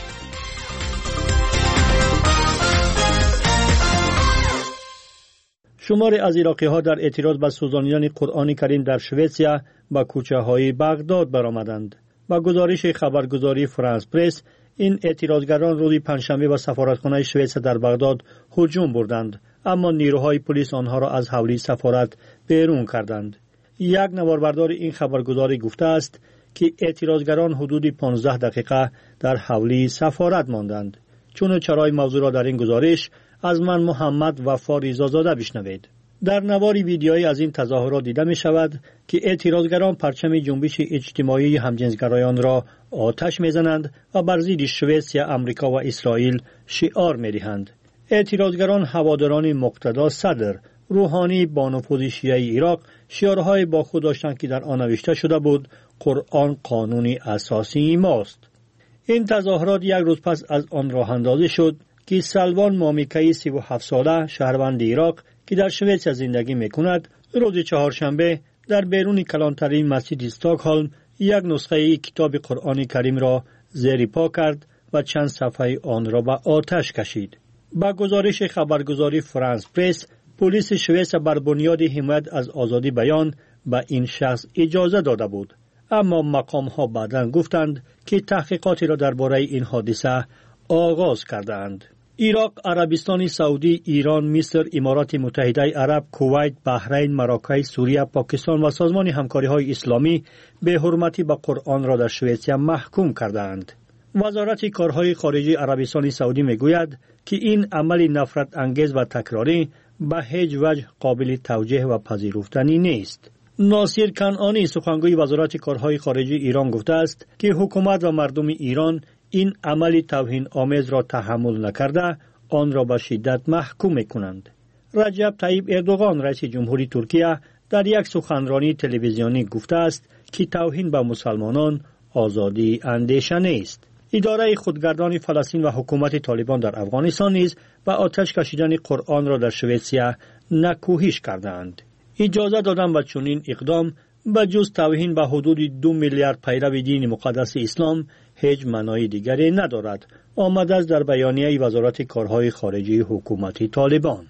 L: شماری از عراقی ها در اعتراض به سوزانیدن قرآن کریم در سوئیسیا به کوچه های بغداد برآمدند. با گزارش خبرگزاری فرانس پرس، این اعتراضگران روز پنجشنبه به سفارتخانه سوئیس در بغداد هجوم بردند، اما نیروهای پلیس آنها را از حولی سفارت بیرون کردند. یک نواربردار این خبرگزاری گفته است که اعتراضگران حدود پانزده دقیقه در حولی سفارت ماندند. چون چرای موضوع را در این گزارش از من محمد وفا ریزازاده بشنوید. در نواری ویدیویی از این تظاهرات دیده می شود که اعتراضگران پرچم جنبش اجتماعی همجنسگرایان را آتش می زنند و بر ضد سوئیسیا، امریکا و اسرائیل شعار می دهند. اعتراضگران هواداران مقتدا صدر روحانی با نفوذ شیعه عراق شعارهای با خود داشتند که در آن نوشته شده بود قرآن قانون اساسی ماست. این تظاهرات یک روز پس از آن راه اندازی شد که سلوان مامیکایی سی و هفت ساله شهروند عراق که در سوئیس زندگی میکند روز چهارشنبه در بیرون کلانترین مسجد استکهلم یک نسخه کتاب قرآن کریم را زیر پا کرد و چند صفحه آن را به آتش کشید. با گزارش خبرگزاری فرانس پرس، پلیس سوئیس بر بنیاد حمایت از آزادی بیان به این شخص اجازه داده بود، اما مقام ها بعداً گفتند که تحقیقاتی را درباره این حادثه آغاز کردند. عراق، عربستان سعودی، ایران، مصر، امارات متحده عرب، کویت، بحرین، مراکش، سوریه، پاکستان و سازمان همکاری های اسلامی به حرمتی به قرآن را در سوئیسیا محکوم کردند. وزارت کارهای خارجه عربستان سعودی میگوید که این عمل نفرت انگیز و تکراری به هیچ وجه قابل توجیه و پذیرفتنی نیست. ناصر کنعانی سخنگوی وزارت کارهای خارجه ایران گفته است که حکومت و مردم ایران این عمل توهین آمیز را تحمل نکرده آن را به شدت محکوم می‌کنند. رجب طیب اردوغان رئیس جمهوری ترکیه در یک سخنرانی تلویزیونی گفته است که توهین به مسلمانان آزادی اندیشه نیست. اداره خودگردان فلسطین و حکومت طالبان در افغانستان نیز به آتش کشیدن قرآن را در سوئیسیا نکوهش کردند. اجازه دادن به چنین اقدام به جز توهین به حدود دو میلیارد پیرو دین مقدس اسلام هیچ معنای دیگری ندارد، آمده است در بیانیه وزارت کارهای خارجه حکومت طالبان.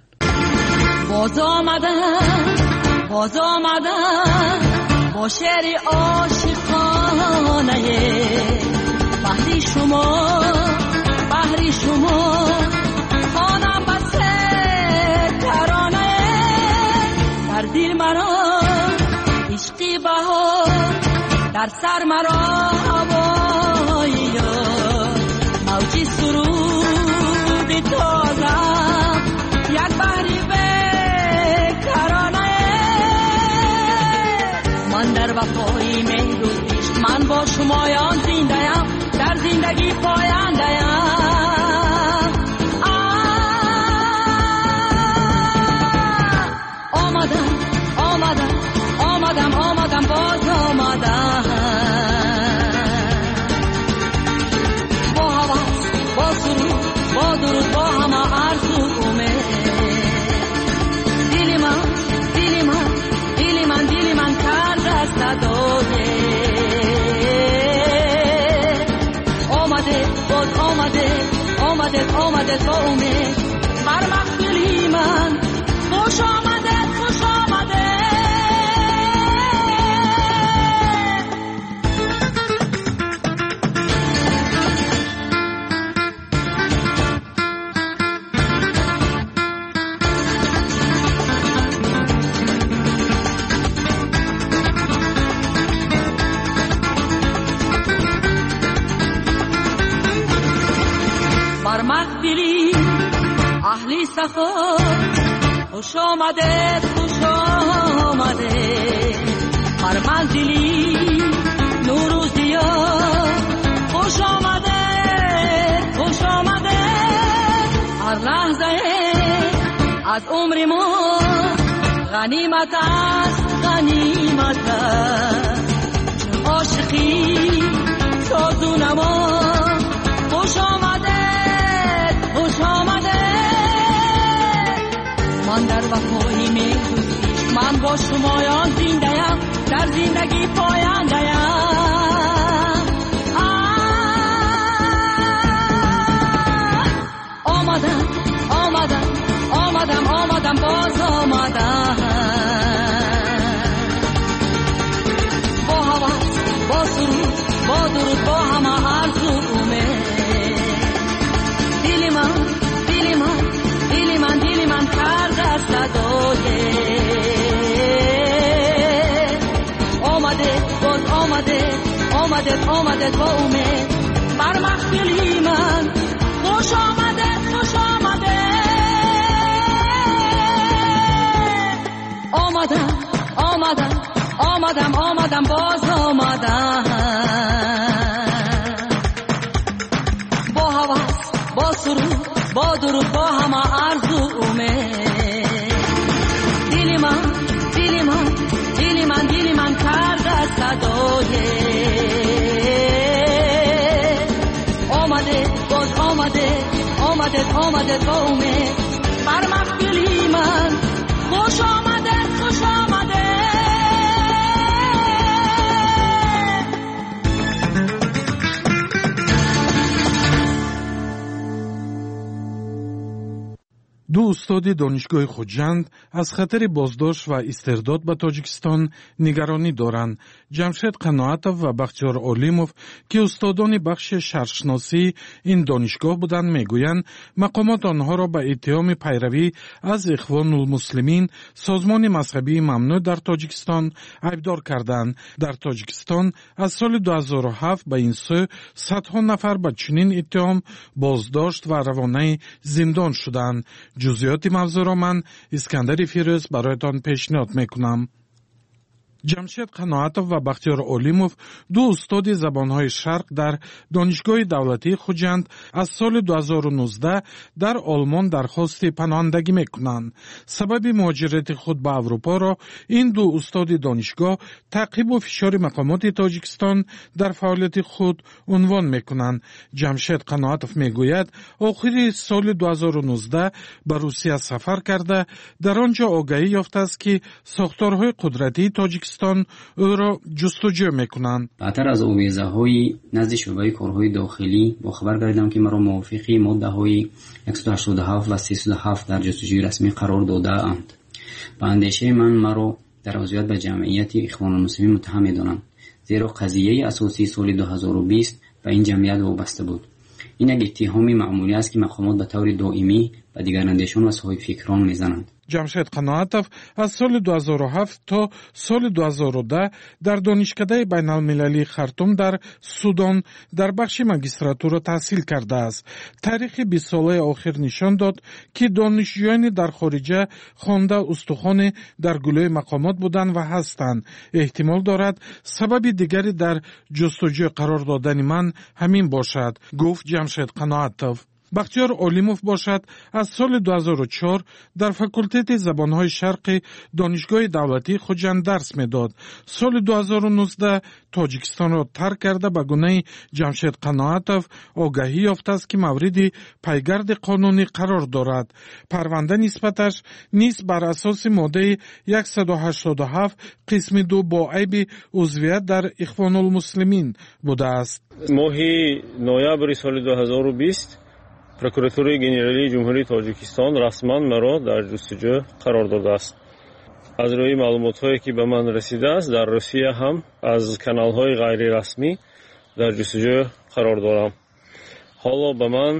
M: باز آمدن باز آمدن با شعر عاشقانه بحری شما بحری شما خانم بسه ترانه در دل مرا عشقی بهار در سر مرا هوایی موجی سرود تازه یک بحری بکرانه من در وفای مهروزیش من با شمایان زنده‌ام در زندگی پاینده‌ام آمدم آمدم آمدم آمدم باز آمدم با حواس با سرود با درود با همه عرض و امید دل آمدت آمدت با امید بر محفلی من خوش آمدت خوش آمدت بر محفلی اهلی سفر خوش آمدت خوش آمدت هر منزلی نوروز دیار خوش آمدت خوش آمدت هر لحظه از عمر ما غنیمت است غنیمت است چون عاشقی ساز و نما خوش آمدت خوش آمدت من در وفای میدوزیش من با شمایان زنده‌ام در زندگی پاینده‌ام آمدم آمدم آمدم آمدم باز آمدم با هوس با سرود با درود با همه آرزو امید دل من دل من دل من دل من کرده صدای آمده باز آمده آمده آمده با امید بر محفلی من خوش آمده خوش آمده آمدم آمدم آمدم آمدم باز آمدم با هوس با سرود با درود با همه آرزو امید دل من دل من دل من دل من کرده صدای آمده باز آمده آمده آمده با امید بر محفلی من خوش آمده خوش آمده
P: دو استاد دانشگاه خوجند از خطر بازداشت و استرداد به تاجیکستان نگرانی دارند. جمشید قناعتов و بختیار علیمов که استادان بخش شهرشناسی این دانشگاه بودند میگویند مقامات آنها را به اتهام پیروی از اخوان المسلمین سازمان مذهبی ممنوع در تاجیکستان ایبدار کردند. در تاجیکستان از سال دو هزار و هفت به این سو صدها نفر به چنین اتهام بازداشت و روانه زندان شدند. جزئیات موضوع را من اسکندر فیروز برایتان پیشنهاد میکنم. جمشید قناعتов و بختیار علیمov دو استاد زبانهای شرق در دانشگاه دولتی خوجند از سال دو هزار و نوزده در آلمان درخواست پناهندگی میکنند. سبب مهاجرت خود به اروپا را این دو استاد دانشگاه تعقیب و فشار مقامات تاجیکستان در فعالیت خود عنوان میکنند. جمشید قناعتov میگوید آخر سال دو هزار و نوزده به روسیه سفر کرده در آنجا آگاهی یافته است که ساختارهای قدرتی تاجیکستان او را جستجو میکنند.
N: بعدتر از آویزه‌های نزد شعبه کارهای داخلی با خبر گردیدم که مرا موافقی ماده‌های صد و هشتاد و هفت و سیصد و هفت در جستجوی رسمی قرار داده اند. با اندیشه من مرا در عضویت به جمعیت اخوان المسلمین متهم می‌دانند، زیرا قضیه اساسی سال دو هزار و بیست به این جمعیت وابسته بود. این یک اتهام معمولی است که مقامات به طور دائمی به دیگراندیشان و صاحب فکران می‌زنند.
P: جمشید قناعتов از سال دو هزار و هفت تا سال دو هزار و ده در دانشکده بین المللی خرطوم در سودان در بخش ماجستراتورا تحصیل کرده است. تاریخ بیست ساله آخر نشان داد که دانشجویان در خارجه خوانده استخوان در گلوی مقامات بودند و هستند. احتمال دارد سبب دیگری در جستجوی قرار دادن من همین باشد، گفت جمشید قناعتov. بختیار علیمov باشد از سال دو هزار و چهار در فاکولته زبانهای شرقی دانشگاه دولتی خوجند درس میداد. سال دو هزار و نوزده تاجیکستان را ترک کرده به گونه جمشید قناعتov آگاهی یافته است که موردی پیگرد قانونی قرار دارد. پرونده نسبتش نیز بر اساس ماده صد و هشتاد و هفت قسم دو با عیب عضویت در اخوان المسلمین بوده است.
O: ماه نوامبر سال دو هزار و بیست прокуратураи генералии ҷумҳурии тоҷикистон расман маро дар ҷустуҷӯ қарор додааст. аз рӯи маълумотҳое ки ба ман расидааст, дар русия ҳам аз каналҳои ғайрирасмӣ дар ҷустуҷӯ қарор дорам. ҳоло ба ман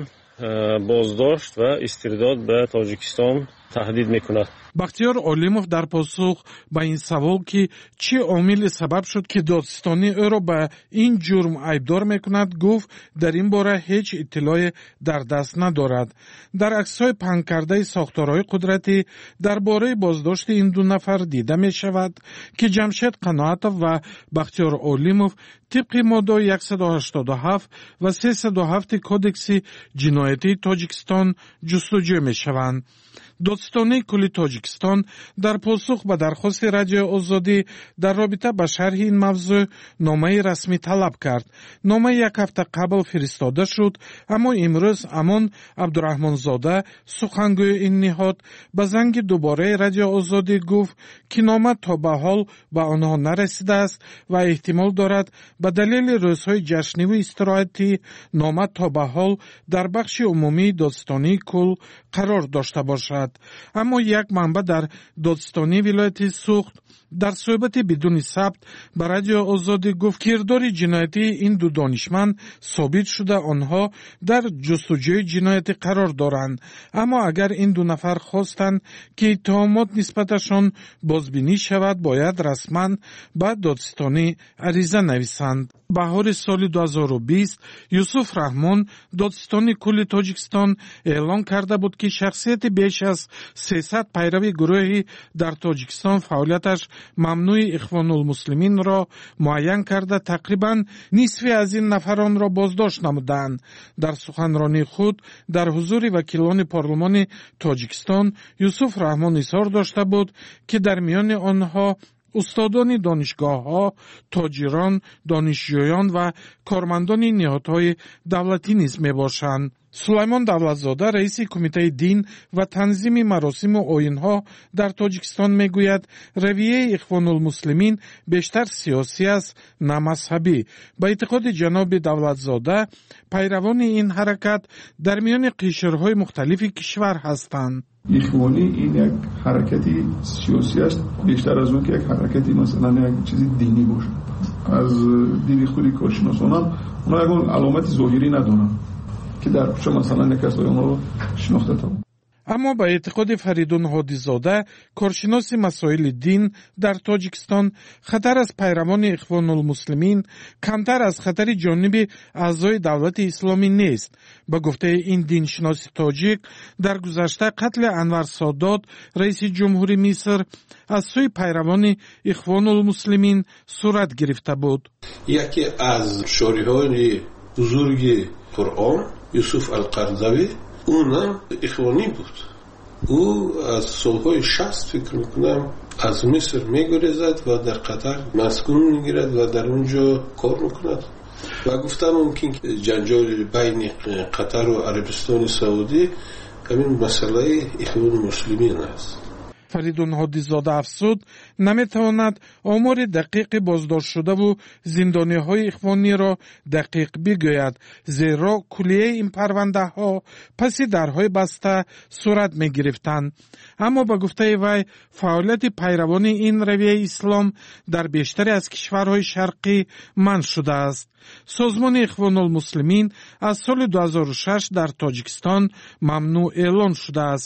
O: боздошт ва истирдод ба тоҷикистон таҳдид мекунад.
P: бахтиёр олимов дар посух ба ин савол ки чӣ омиле сабаб шуд ки додистонӣ ӯро ба ин ҷурм айбдор мекунад, гуфт дар ин бора ҳеҷ иттилое дар даст надорад. дар аксҳои паҳнкардаи сохторҳои қудратӣ дар бораи боздошти ин ду нафар дида мешавад ки ҷамшед қаноатов ва бахтиёр олимов тибқи моддаи яксад ҳаштоду ҳафт ва сесаду ҳафти кодекси ҷиноятии тоҷикистон ҷустуҷӯ мешаванд. додистонии кулли тоҷикистон дар посух ба дархости радиои озодӣ дар робита ба шарҳи ин мавзӯъ номаи расмӣ талаб кард. нома як ҳафта қабл фиристода шуд, аммо имрӯз амон абдураҳмонзода, сухангӯи ин ниҳод, ба занги дубораи радиои озодӣ гуфт ки нома то ба ҳол ба онҳо нарасидааст ва эҳтимол дорад ба далели рӯзҳои ҷашниву истироҳатӣ нома то ба ҳол дар бахши умумии додистонии кул қарор дошта бошад. аммо як манба дар додистонии вилояти Суғд дар суҳбати бидуни сабт ба радиои озодӣ гуфт кирдори ҷиноятии ин ду донишманд собит шуда онҳо дар ҷустуҷӯи ҷиноятӣ қарор доранд. аммо агар ин ду нафар хостанд ки иттиҳомот нисбаташон бозбинӣ шавад, бояд расман ба додистонӣ ариза нависанд. баҳори соли ду ҳазору бист Юсуф Раҳмон, додистони кулли Тоҷикистон, эълон карда буд ки шахсияти беш аз сесад пайрави гурӯҳи дар Тоҷикистон фаъолияташ мамнӯи Ихвонулмуслиминро муайян карда тақрибан нисфи аз ин нафаронро боздошт намуданд. дар суханронии худ дар ҳузури вакилони парлумони Тоҷикистон Юсуф Раҳмон изҳор дошта буд ки дар миёни онҳо устодони донишгоҳҳо, тоҷирон, донишҷӯён ва кормандони ниҳодҳои давлатӣ низ мебошанд. сулаймон давлатзода, раиси кумитаи дин ва танзими маросиму оинҳо дар Тоҷикистон мегӯяд, равияи Ихвонулмуслимин бештар сиёсӣ аст, на мазҳабӣ. ба эътиқоди ҷаноби Давлатзода, пайравони ин ҳаракат дар миёни қишрҳои мухталифи кишвар ҳастанд.
Q: ایخوانی این یک حرکتی سیاسی است بیشتر از اون که یک حرکتی مثلا یک چیزی دینی باشه. از دید خودی کارشناسان هم اونا یک علامت ظاهری ندارن که در پیش مثلا یک کسای اونا رو شناخته تا
P: аммо ба эътиқоди Фаридун Ҳодизода, коршиноси масоили дин дар Тоҷикистон, хатар аз пайравони Ихвонулмуслимин камтар аз хатари ҷониби аъзои давлати исломӣ нест. ба гуфтаи ин диншиноси тоҷик, дар гузашта қатли Анвар Содод, раиси ҷумҳури Миср, аз сӯи пайравони Ихвонулмуслимин сурат гирифта буд.
R: яке аз шориҳои бузурги Қуръон, Юсуф Алқардавӣ, اونم اخوانی بود. او از سالهای شصت فکر میکنم از مصر میگریزد و در قطر مسکون میگیرد و در اونجا کار میکند و گفتم ممکن جنجال بین قطر و عربستان سعودی همین مسئله اخوان مسلمین است.
P: Фаридун Ҳодизода афзуд, наметавонад омори дақиқи боздоштшудаву зиндониҳои ихвониро дақиқ бигӯяд, зеро кулияи ин парвандаҳо паси дарҳои баста сурат мегирифтанд. аммо ба гуфтаи вай, фаъолияти пайравони ин равияи ислом дар бештаре аз кишварҳои шарқӣ манъ шудааст. созмони Ихвонулмуслимин аз соли ду ҳазору шаш дар Тоҷикистон мамнӯъ эълон шудааст.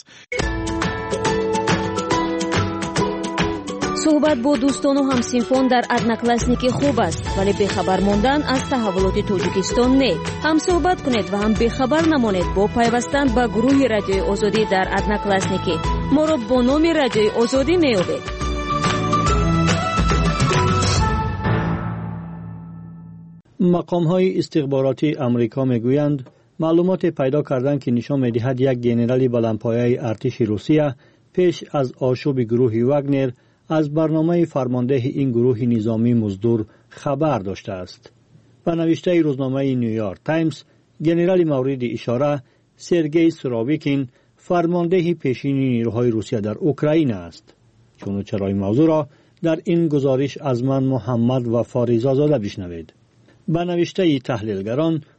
V: суҳбат бо дӯстону ҳамсинфон дар одноклассники хуб аст, вале бехабар мондан аз таҳаввулоти Тоҷикистон не. ҳам суҳбат кунед ва ҳам бехабар намонед бо пайвастан ба гурӯҳи радиои озодӣ дар одноклассники. моро бо номи радиои озодӣ меёбед.
L: мақомҳои истихбороти амрико мегӯянд, маълумоте пайдо карданд ки нишон медиҳад як генерали баландпояи артиши Русия пеш аз ошуби гурӯҳи Вагнер از برنامه فرمانده این گروه نظامی مزدور خبر داشته است. به نوشته روزنامه نیویورک تایمز، گنرال مورد اشاره سرگئی سورویکین فرمانده پیشین نیروهای روسیه در اوکراین است. چون چرای موضوع را در این گزارش از من محمد و فاریزا زاده بشنوید. به نوشته تحلیلگران،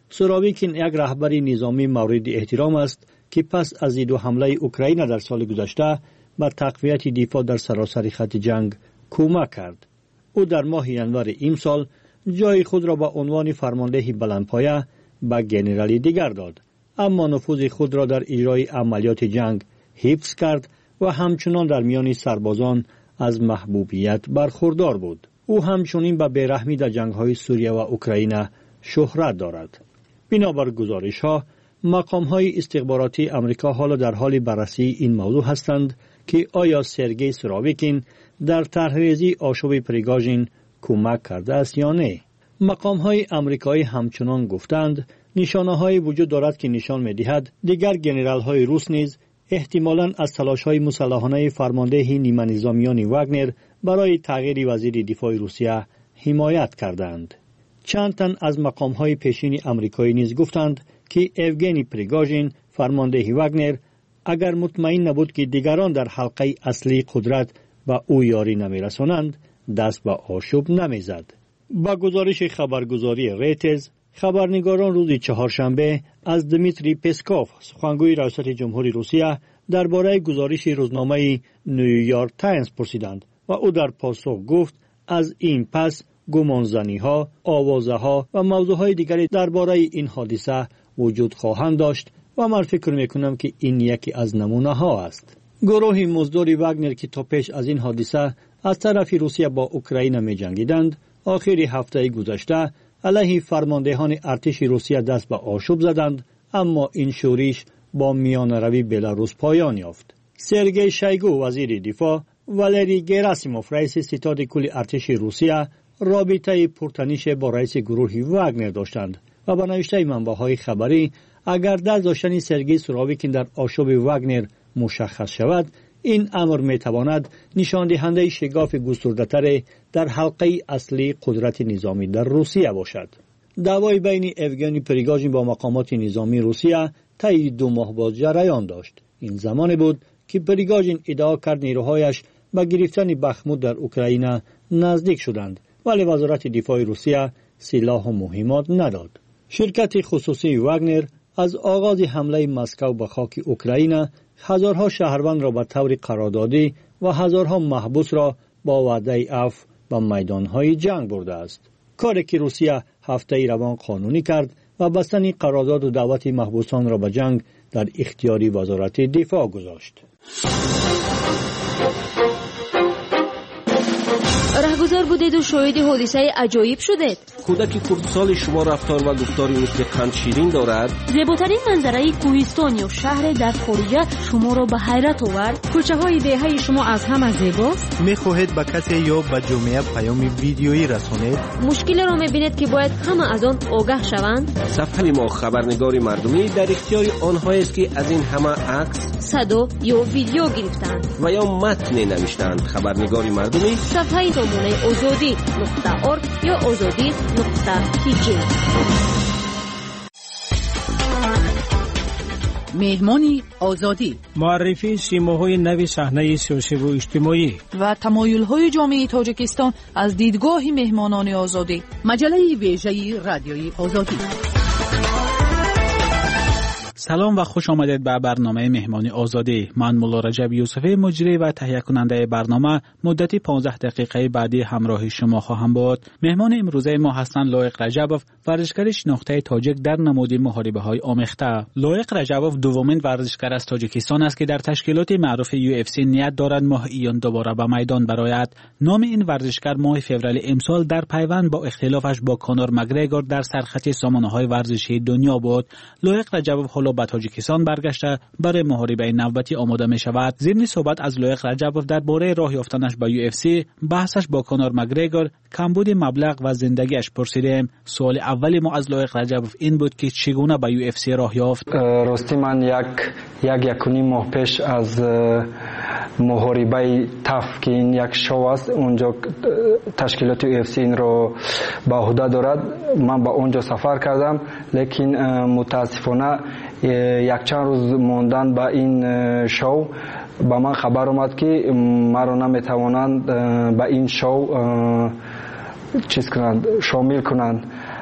L: سورویکین یک رهبر نظامی مورد احترام است که پس از دو حمله اوکراین در سال گذشته به تقویت دفاع در سراسر خط جنگ کمک کرد. او در ماه ینور امسال جای خود را به عنوان فرمانده بلندپایه به گنرالی دیگر داد، اما نفوذ خود را در اجرای عملیات جنگ حفظ کرد و همچنان در میان سربازان از محبوبیت برخوردار بود. او همچنین به بیرحمی در جنگ‌های سوریه و اوکراین شهرت دارد. بنابر گزارش‌ها، مقام‌های استخباراتی آمریکا حالا در حال بررسی این موضوع هستند که آیا سرگئی سورویکین در طرح‌ریزی آشوب پریگاژین کمک کرده است یا نه. مقام‌های آمریکایی همچنان گفتند نشانه‌هایی وجود دارد که نشان می‌دهد دیگر ژنرال‌های روس نیز احتمالاً از تلاش‌های مسلحانه فرمانده نیمه نظامیان واگنر برای تغییر وزیر دفاع روسیه حمایت کردند. چند تن از مقام‌های پیشین آمریکایی نیز گفتند که اوگنی پریگاژین فرمانده واگنر اگر مطمئن نبود که دیگران در حلقه اصلی قدرت به او یاری نمی‌رسانند، دست به آشوب نمی‌زد. با گزارش خبرگزاری ریترز، خبرنگاران روز چهارشنبه از دمیتری پسکوف، سخنگوی ریاست جمهوری روسیه، درباره گزارش روزنامه نیویورک تایمز پرسیدند و او در پاسخ گفت از این پس گمانزنی‌ها، آوازه‌ها و موضوعهای دیگری درباره این حادثه وجود خواهند داشت و من فکر می‌کنم که این یکی از نمونه‌ها است. گروه مزدور واگنر که تا پیش از این حادثه از طرف روسیه با اوکراین می‌جنگیدند، آخر هفته گذشته علیه فرماندهان ارتش روسیه دست به آشوب زدند، اما این شورش با میانروی بلاروس پایان یافت. سرگئی شویگو وزیر دفاع، والری گراسیموف رئیس ستاد کل ارتش روسیه رابطه پرتنش با رئیس گروه واگنر داشتند و به نوشته منبع‌های خبری اگر دست داشتن سرگئی سورویکین در آشوب واگنر مشخص شود، این امر میتواند نشان دهنده شگاف گسترده‌تر در حلقه اصلی قدرت نظامی در روسیه باشد. دعوای بین اوگنی پریگاژین با مقامات نظامی روسیه طی دو ماه باز جریان داشت. این زمان بود که پریگاژین ادعا کرد نیروهایش به گرفتن بخمود در اوکراین نزدیک شدند، ولی وزارت دفاع روسیه سلاح و مهمات نداد. شرکت خصوصی واگنر از آغاز حمله مسکو به خاک اوکراین هزارها شهروند را به طور قراردادی و هزارها محبوس را با وعده عفو به میدانهای جنگ برده است. کاری که روسیه هفته روان قانونی کرد و بستن قرارداد و دعوت محبوسان را به جنگ در اختیار وزارت دفاع گذاشت.
A: رهگذر بودید و شاهد حادثه عجایب شدید.
G: کودک کردسال شما رفتار و گفتاری مثل قند شیرین دارد.
C: زیباترین منظره کوهستان یا شهر در خارج شما را به حیرت آورد.
A: کوچه های دهه شما از همه زیباست.
B: میخواهید به کسی یا به جامعه پیام ویدیویی رسانید؟
A: مشکل را میبینید که باید همه از آن آگاه شوند.
G: صفحه ما خبرنگار مردمی در اختیار آنهایی است که از این همه عکس،
A: صدا یا ویدیو گرفتند
G: و یا متن نوشتند. خبرنگار مردمی
A: صفحه نمونه آزادی نقطه ارگ یا آزادی نقطه تی جی.
F: مهمانی آزادی،
D: معرفی سیماهای نو صحنه سیاسی و اجتماعی
F: و تمایل‌های جامعه تاجیکستان از دیدگاه مهمانان آزادی. مجله ویژه رادیوی آزادی.
E: سلام و خوش آمدید به برنامه مهمانی آزادی. من مولا رجب یوسفی، مجری و تهیه کننده برنامه، مدتی پانزده دقیقه بعدی همراه شما خواهم بود. مهمان امروزه ما هستند لایق رجبوف، ورزشکار شناخته تاجیک در نماد محاربه های آمیخته. لایق رجبوف دومین ورزشکار از تاجیکستان است که در تشکیلات معروف یو اف سی نیت دارد ماه ایون دوباره به میدان برآید. نام این ورزشکار ماه فوریه امسال در پیوند با اختلافش با کانور مگریگور در سرخط سامانه‌های ورزشی دنیا بود. لایق رجبوف حالا به تاجیکستان برگشته برای محاربه نوبتی آماده می شود. ضمن صحبت از لایق رجبوف درباره راه یافتنش به یو اف سی، بحثش با کانور مگریگور، کمبود مبلغ و زندگیش پرسیدیم. سوال اولی ما از لایق رجبوف این بود که چگونه به یو اف سی راه یافت.
S: راستی من یک یک یکونی ماه پیش از محاربه تف که این یک شو است، اونجا تشکیلات یو اف سی این رو به عهده دارد، من به اونجا سفر کردم، لیکن متاسفانه یک چند روز موندن به این شو به من خبر اومد که مرا نمیتوانند به این شو چیز کنند، شامل کنند.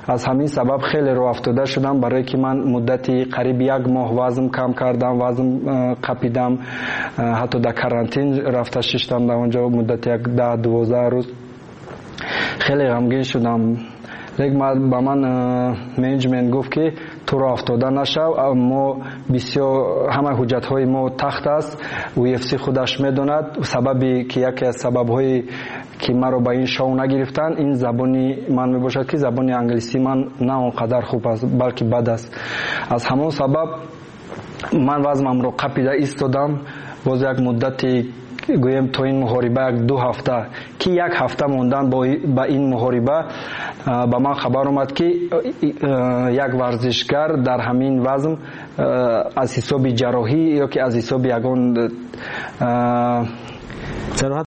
S: аз ҳамин сабаб хеле роҳ афтода шудам, барое ки ман муддати қариб як моҳ вазн кам кардам, вазн қапидам, ҳатто дар карантин рафта шиштам дар онҷо муддати як даҳ дувоздаҳ рӯз. хеле ғамгин шудам. лек ба ман менеҷмент гуфт ки ту роҳ афтода нашав, мо бисёр ҳама ҳуҷҷатҳои мо тахт аст, ю эф си худаш медонад. сабаби ки яке аз сабабҳои ки маро ба ин шоу нагирифтанд ин забони ман мебошад ки забони англисӣ ман на он қадар хуб аст, балки бад аст. аз ҳамон сабаб ман вазнамро қапида истодам. боз як муддати гӯем то ин муҳориба як ду ҳафта ки як ҳафта мондан ба ин муҳориба ба ман хабар омад ки як варзишгар дар ҳамин вазн аз ҳисоби ҷарроҳӣ ё ки аз ҳисоби ягон